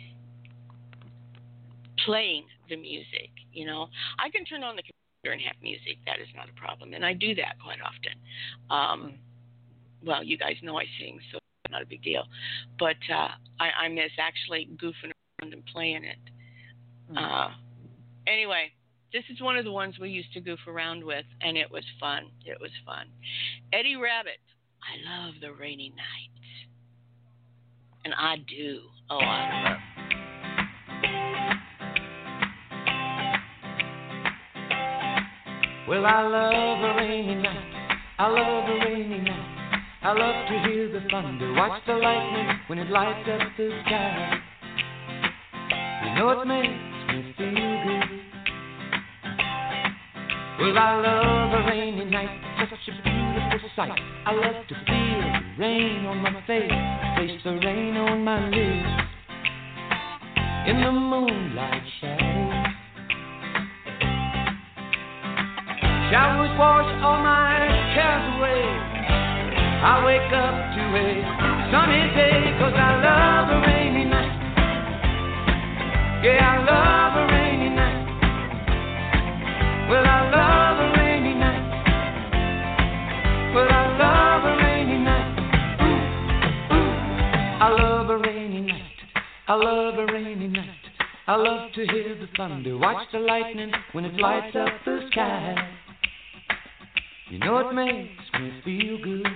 playing the music, you know. I can turn on the computer and have music. That is not a problem, and I do that quite often. Well, you guys know I sing, so it's not a big deal. But I miss actually goofing around and playing it. Anyway, this is one of the ones we used to goof around with, and it was fun. It was fun. Eddie Rabbit, I love the rainy night. And I do. Oh, I love. Well, I love a rainy night. I love a rainy night. I love to hear the thunder, watch the lightning when it lights up the sky. You know it makes me feel good. Well, I love a rainy night, such a beautiful sight. I love to feel the rain on my face, taste the rain on my lips. In the moonlight shadows, showers wash all my cares away. I wake up to a sunny day, 'cause I love a rainy night. Yeah, I love a rainy night. Well, I love a rainy night. Well, I love a rainy night. Ooh, ooh. I love a rainy night. I love a rainy night. I love to hear the thunder, watch the lightning when it lights up the sky. You know it makes me feel good.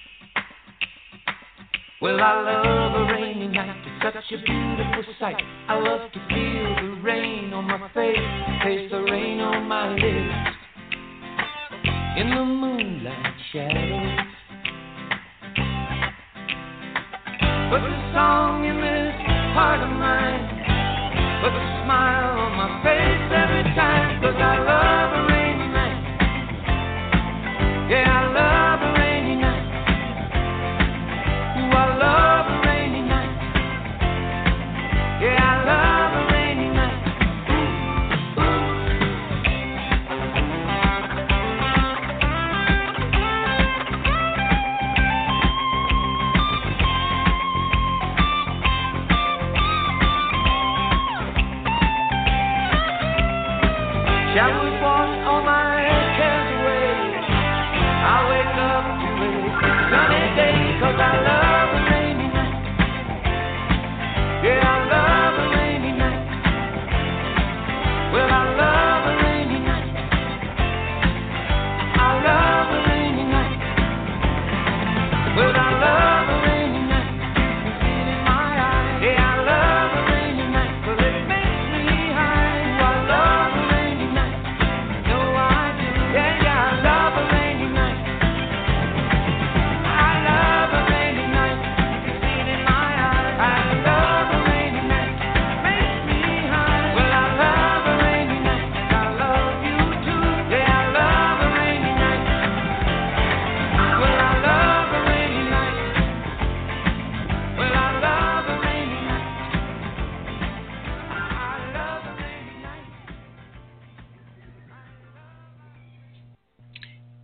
Well, I love a rainy night, it's such a beautiful sight. I love to feel the rain on my face, taste the rain on my lips. In the moonlight shadows, put the song in this heart of mine, put a smile on my face every time, 'cause I love a rainy night. Yeah, I love a rainy night. Ooh, I love a rainy night. Yeah, I love a rainy night. Ooh, ooh.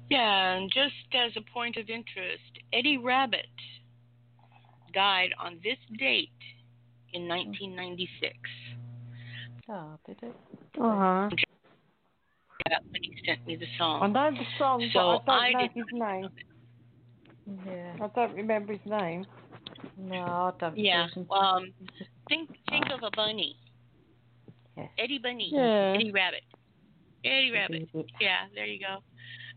Yeah, and just as a point of interest, Eddie Rabbitt died on this date in 1996. Oh, did it? Uh-huh. When he sent me the I song. know the song, So but I I don't know did his name. Yeah. I don't remember his name. No, I don't. Yeah. Susan. Think of a bunny. Yes. Eddie Bunny. Yeah. Eddie Rabbit. Eddie Rabbit. Yeah, there you go.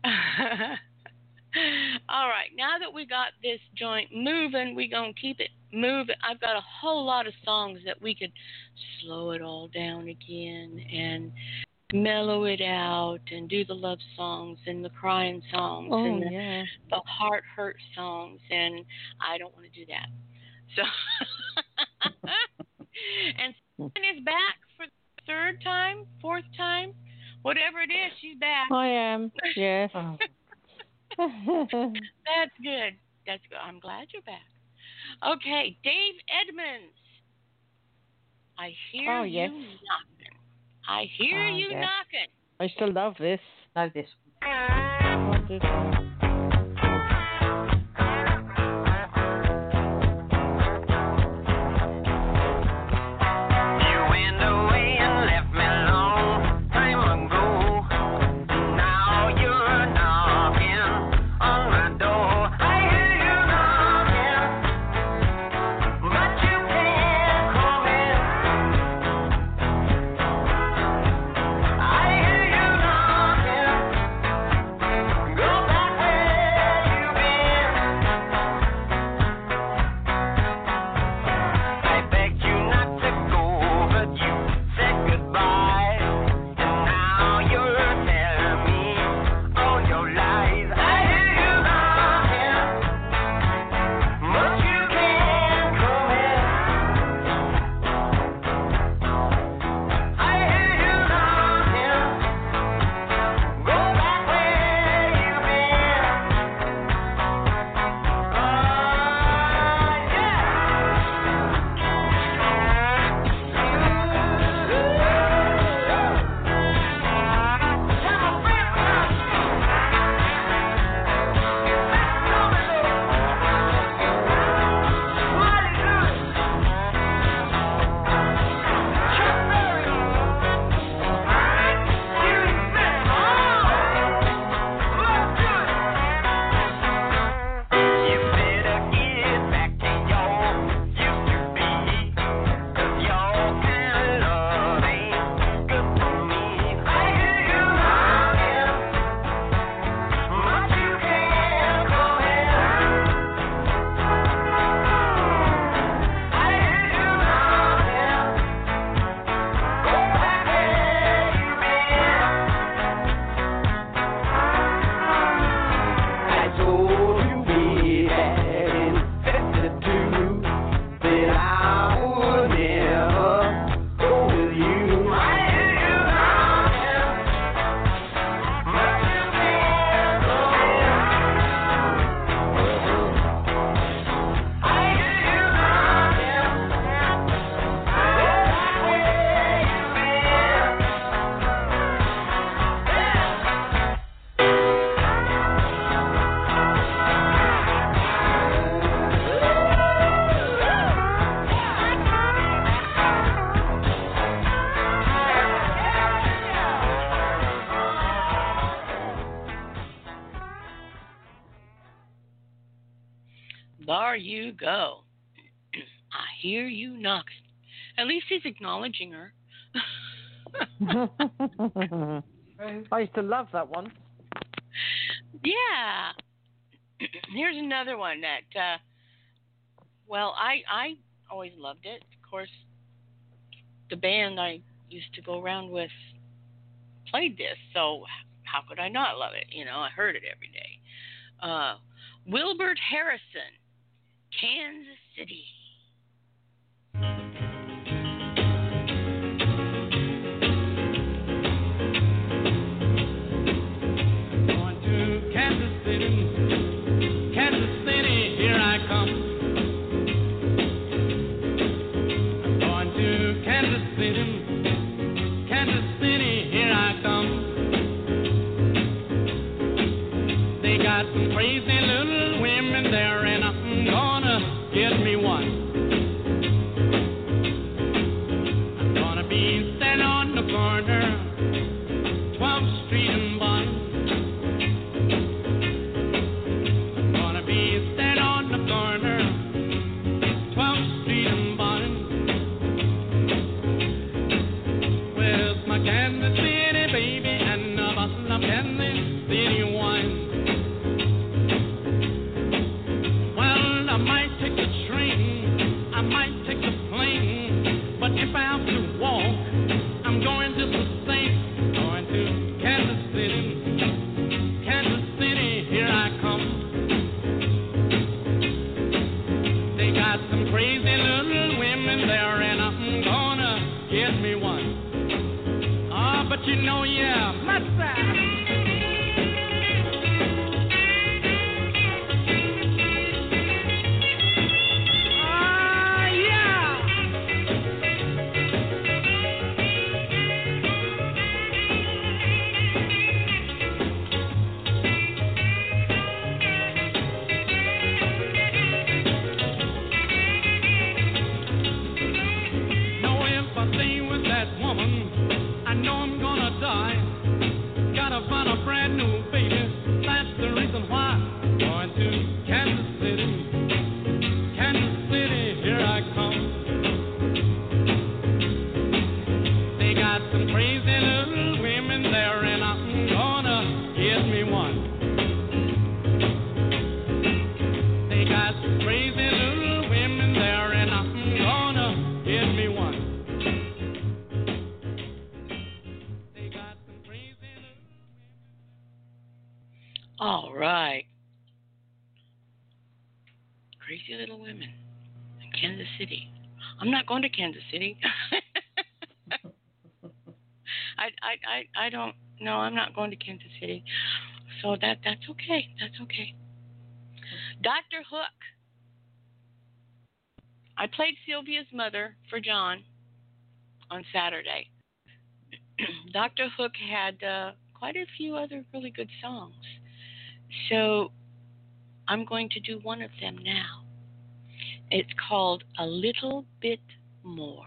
All right. Now that we got this joint moving, we're going to keep it moving. I've got a whole lot of songs that we could slow it all down again and mellow it out and do the love songs and the crying songs and the heart hurt songs, and I don't want to do that. So, and Susan is back for the third time, fourth time, whatever it is, she's back. I am, yes. That's good. That's good. I'm glad you're back. Okay, Dave Edmonds. I hear you knocking. I hear you knocking. I still love this. Know this. There you go. I hear you knocking. At least he's acknowledging her. I used to love that one. Yeah. Here's another one that, I always loved it. Of course, the band I used to go around with played this, so how could I not love it? You know, I heard it every day. Wilbert Harrison, Kansas City. Going to Kansas City, Kansas City, here I come. I'm going to Kansas City, Kansas City, here I come. got some crazy little women there, and I'm gonna get me one. I'm gonna be standing on the corner, 12th Street and Bond. I'm gonna be standing on the corner, 12th Street and Bond, with my Kansas City baby and a bottle of Kansas City wine. Well, I might take the train, I might take the plane, but if I have to walk, I'm going just the same. Going to Kansas City, here I come. They got some crazy little women there, and I'm gonna get me one. Ah, but you know, yeah, my side. I know I'm gonna die. Gotta find a brand new baby. That's the reason why. Going to Kansas City, here I come. They got some crazy little women there, and I'm gonna get me one. They got some crazy little women there, and I'm gonna get me one. All right. Crazy Little Women in Kansas City. I'm not going to Kansas City. I don't. No, I'm not going to Kansas City. So that's okay. That's okay. Dr. Hook. I played Sylvia's mother for John on Saturday. Dr. Hook had quite a few other really good songs. So I'm going to do one of them now. It's called A Little Bit More.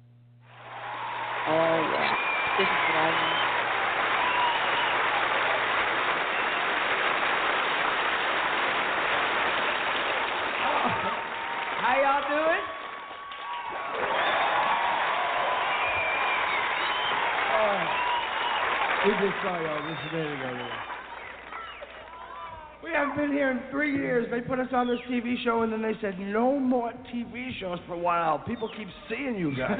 Oh, yeah. This is what I want. How y'all doing? We just saw y'all just a minute ago. We haven't been here in 3 years. They put us on this TV show, and then they said, no more TV shows for a while. People keep seeing you guys.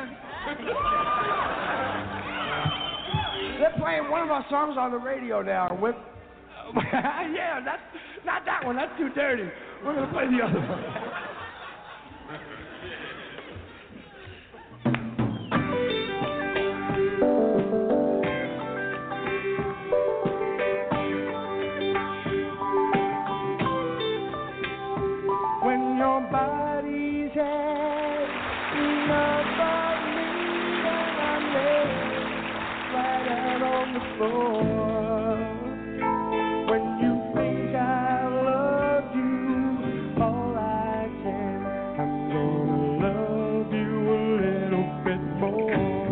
They're playing one of our songs on the radio now with... yeah, that's not that one. That's too dirty. We're going to play the other one. Nobody's had enough of me, and I'm laying right out on the floor. When you think I love you all I can, I'm gonna love you a little bit more.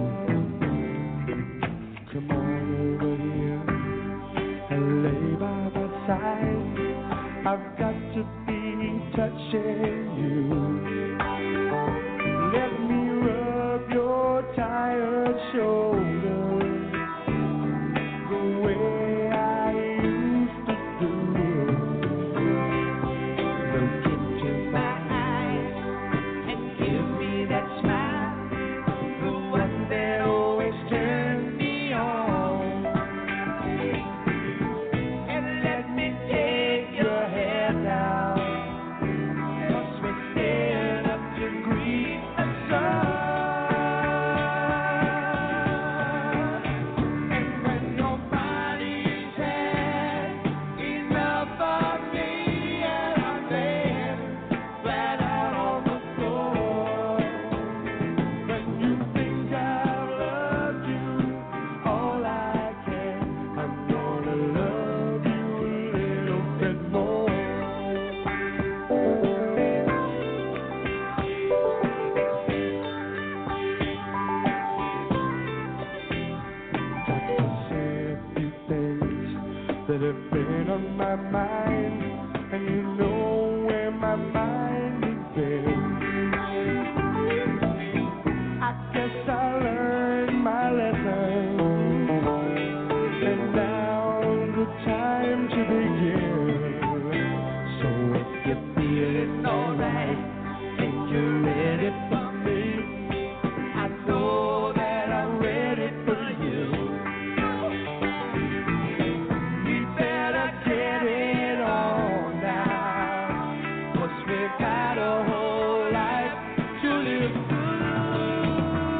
Come on over here and lay by my side. I've got to be touching you. Let me rub your tired shoulders the way I used to do. Look into my eyes and give me that smile, the one that always turns me on. And let me take your hair down. We're staring up that have been on my mind, and you know where my mind has been. I guess I learned my lesson, and now's the time to begin. So if you're feeling alright and you're ready for me, I know that I'm ready for you. We better get it on now, 'cause we've got a whole life to live through.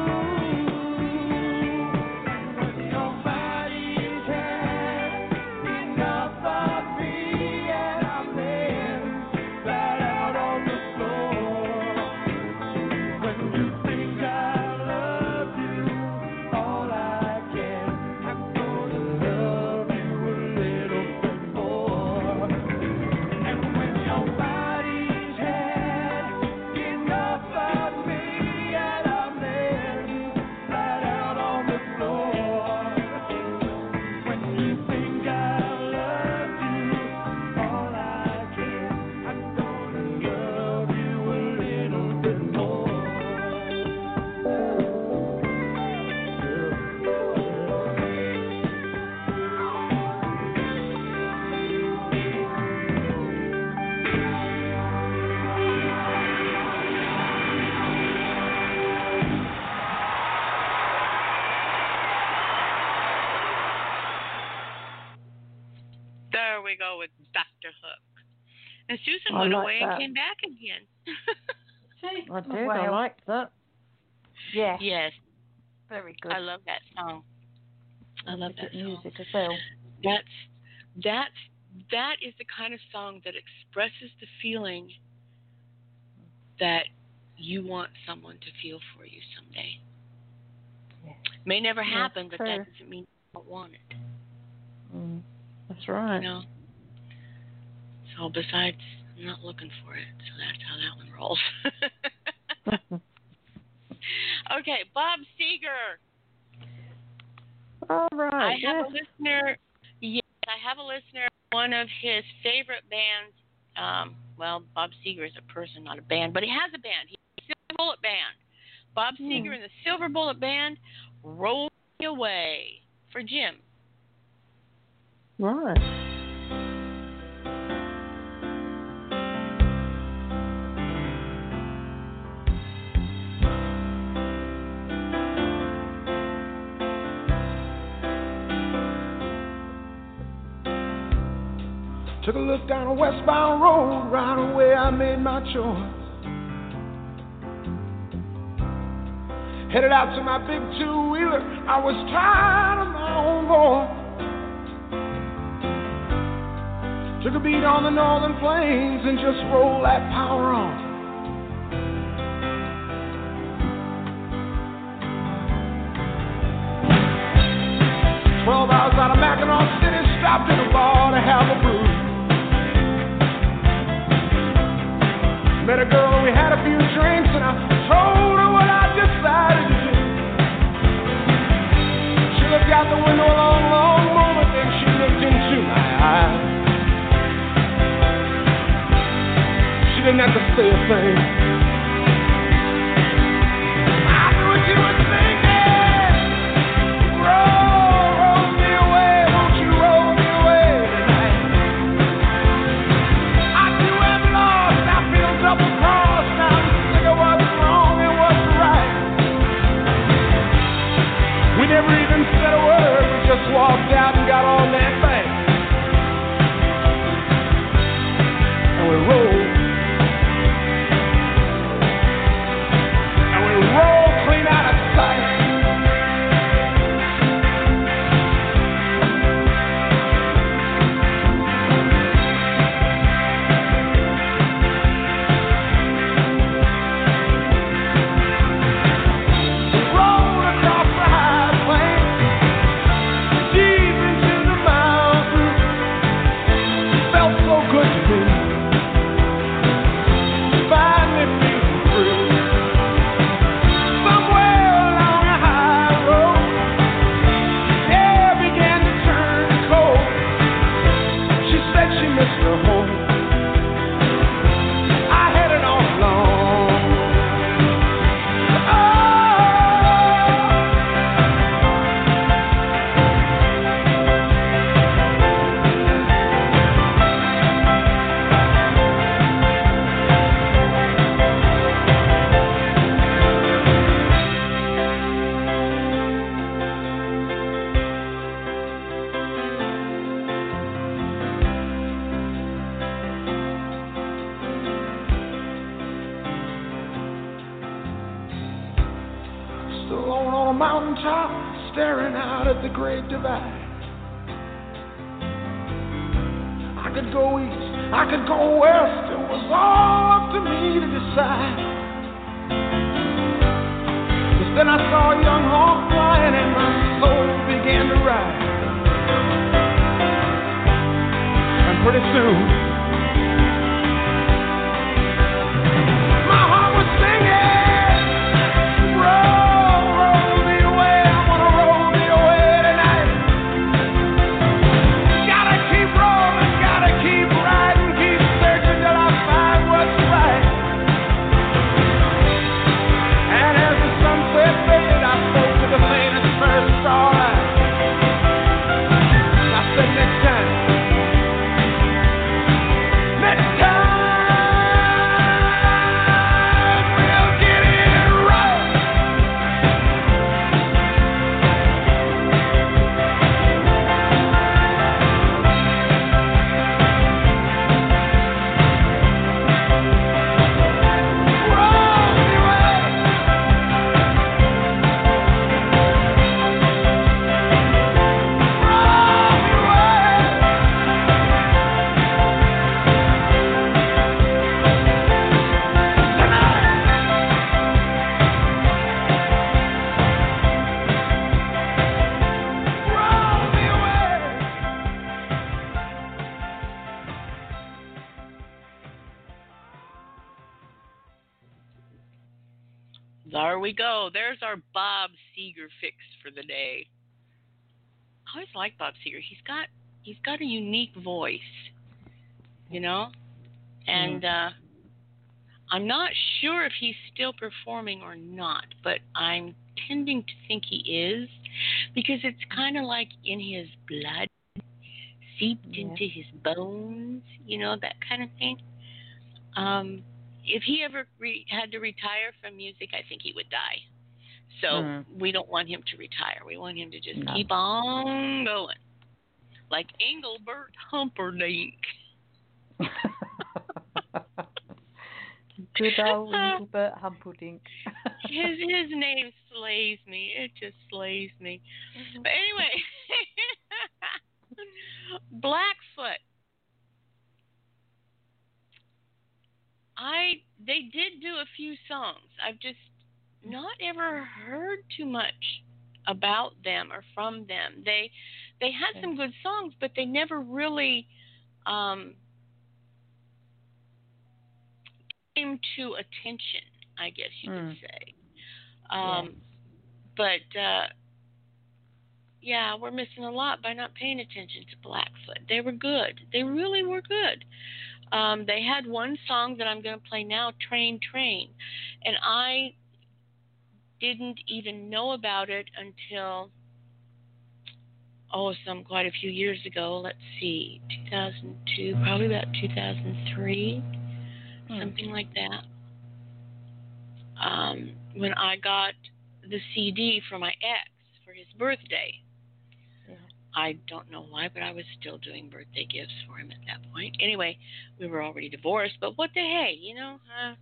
When nobody's had enough of me and I'm laying flat out on the floor. When you think I love you all I can, I'm gonna love you a little bit more. And when nobody's had enough of me and I'm laying flat out on the floor. When you think I love you all I can, I'm gonna love you a little bit more. There we go with Dr. Hook. And Susan I went like away that. and came back again. I did. I Well, liked that. yeah, Yes, very good. I love that song. I love that song. music as well. That is the kind of song that expresses the feeling that you want someone to feel for you someday. Yeah. May never Yeah, happen, but that true. doesn't mean you don't want it. That's right. You know. So besides, I'm not looking for it. So that's how that one rolls. Okay, Bob Seger. All right. I have a listener. Yes, I have a listener. One of his favorite bands. Well, Bob Seger is a person, not a band, but he has a band. He has a Silver Bullet Band. Bob Seger and the Silver Bullet Band, "Roll Me Away" for Jim. Right. Took a look down a westbound road, right away I made my choice. Headed out to my big two-wheeler, I was tired of my own voice. Took a beat on the northern plains and just rolled that power on. "12 hours out of Mackinac City, stopped in a bar to have a brew. Met a girl and we had a few drinks and I told her what I decided to do. She looked out the window a long, long moment, then she looked into my eyes. She didn't have to say a thing. I knew what she was thinking. Roll me away, won't you roll me away tonight? I too am lost, I feel double-crossed. I'm sick of what's wrong and what's right. We never even said a word, we just walked out and got on that bank. And we rolled mountaintop, staring out at the great divide. I could go east, I could go west, it was all up to me to decide. Just then I saw a young hawk flying and my soul began to rise. And pretty soon, my heart was singing, roll, roll me away, I'm gonna roll me away tonight. Gotta keep rolling, gotta keep riding, keep searching till I find what's right. And as the sunset faded, I spoke to the faintest first starlight. I said, next time, we'll get it right. Roll me away. Roll me away. Roll me away. There we go. There's our Bob Seger fix for the day. I always like Bob Seger. He's got a unique voice, you know? And I'm not sure if he's still performing or not, but I'm tending to think he is, because it's kind of like in his blood, seeped into his bones, you know, that kind of thing. If he ever had to retire from music, I think he would die. So we don't want him to retire. We want him to just keep on going, like Engelbert Humperdinck. Good old Engelbert Humperdinck. His name slays me. It just slays me. But anyway, Blackfoot. They did do a few songs. I've just not ever heard too much about them or from them. They had some good songs, but they never really came to attention, I guess you could say. But yeah, we're missing a lot by not paying attention to Blackfoot. They were good. They really were good. They had one song that I'm going to play now, Train, Train. And I didn't even know about it until, quite a few years ago. Let's see, 2002, probably about 2003, something like that. When I got the CD for my ex for his birthday. I don't know why, but I was still doing birthday gifts for him at that point. Anyway, we were already divorced, but what the hey, you know?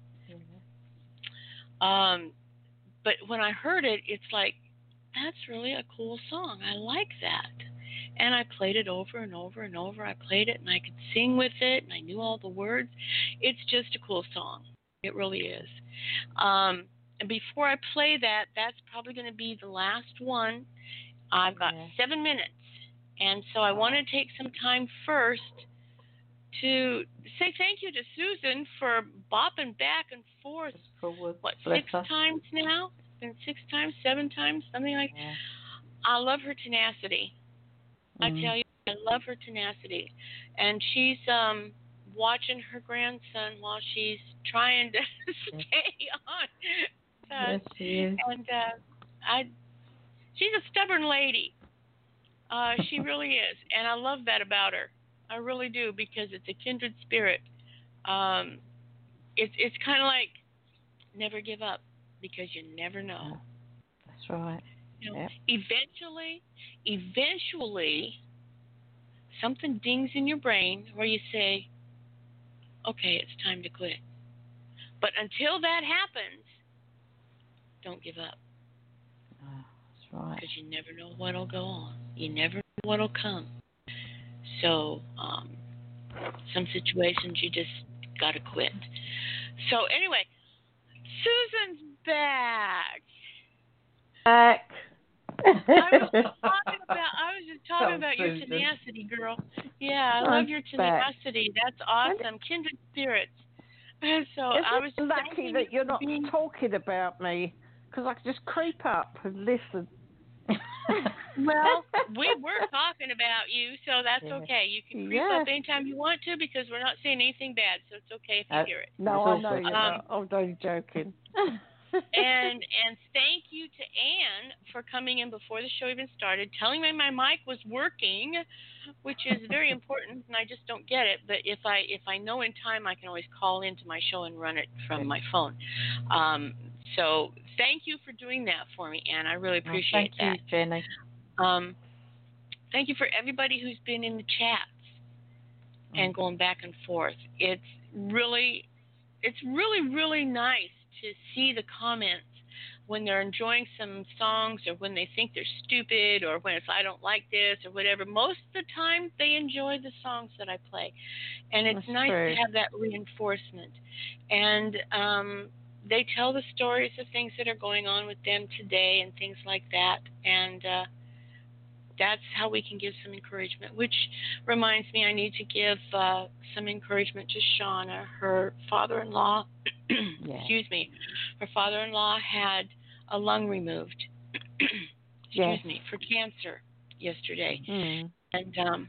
But when I heard it, it's like, that's really a cool song. I like that. And I played it over and over and over. I played it, and I could sing with it, and I knew all the words. It's just a cool song. It really is. And before I play that, that's probably going to be the last one. I've got 7 minutes. And so I want to take some time first to say thank you to Susan for bopping back and forth. What, 6 times now? It's been 6 times, 7 times, something like that. I love her tenacity. I tell you, I love her tenacity. And she's watching her grandson while she's trying to stay on. Yes, she is. And she's a stubborn lady. She really is, and I love that about her. I really do, because it's a kindred spirit. It's kind of like never give up, because you never know. That's right. You know, eventually, something dings in your brain where you say, "Okay, it's time to quit." But until that happens, don't give up. right. because you never know what'll go on. You never know what'll come. So, some situations you just got to quit. So anyway, Susan's back. Back. I was just talking Oh, about your Susan. tenacity, girl. Yeah, I I'm love your back. tenacity. That's awesome. Kindred spirits. So Isn't I was it lucky thanking that you you're for not being... talking about me? Because I could just creep up and listen. Well, we were talking about you, so that's Yeah. okay. You can creep Yeah. up anytime you want to because we're not saying anything bad, so it's okay if you hear it. No, I know you're not. I'm only joking. And thank you to Anne for coming in before the show even started, telling me my mic was working, which is very important, and I just don't get it. But if I know in time, I can always call into my show and run it from my phone. So thank you for doing that for me, Anne. I really appreciate that. Thank you, Jenny. Thank you for everybody who's been in the chats and going back and forth. It's really, really nice to see the comments when they're enjoying some songs or when they think they're stupid or when it's I don't like this or whatever. Most of the time they enjoy the songs that I play. And it's That's nice true. to have that reinforcement. And they tell the stories of things that are going on with them today and things like that. And that's how we can give some encouragement, which reminds me I need to give some encouragement to Shauna. Her father-in-law, excuse me, her father-in-law had a lung removed, excuse me, for cancer yesterday. And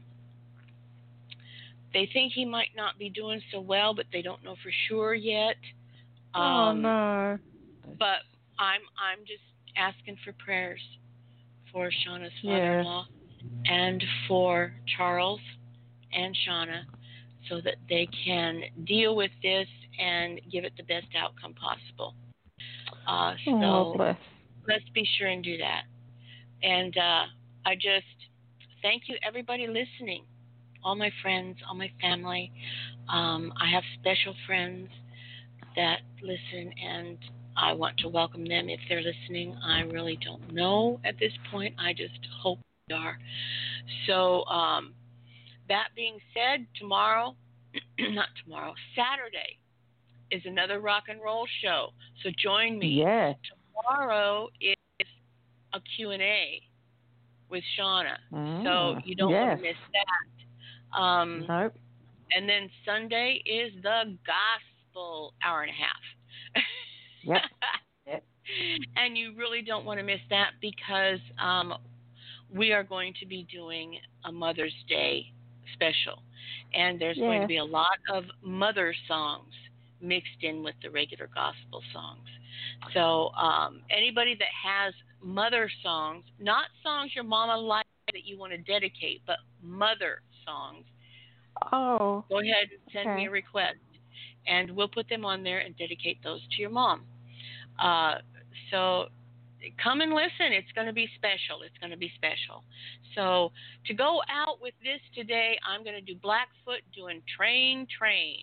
they think he might not be doing so well, but they don't know for sure yet. Oh, no. But I'm just asking for prayers for Shauna's father-in-law and for Charles and Shauna so that they can deal with this and give it the best outcome possible. So let's be sure and do that. And I just thank you, everybody listening, all my friends, all my family. I have special friends that listen, and I want to welcome them if they're listening. I really don't know at this point. I just hope they are. So that being said, Saturday is another rock and roll show. So join me. Yeah. Tomorrow is a Q&A with Shauna. So you don't want to miss that. Nope. And then Sunday is the gospel hour and a half. Yep. And you really don't want to miss that because we are going to be doing a Mother's Day special. And there's going to be a lot of mother songs mixed in with the regular gospel songs. So anybody that has mother songs, not songs your mama likes that you want to dedicate, but mother songs, go ahead and send me a request. And we'll put them on there and dedicate those to your mom. So come and listen. It's going to be special. It's going to be special. So to go out with this today, I'm going to do Blackfoot doing Train, Train.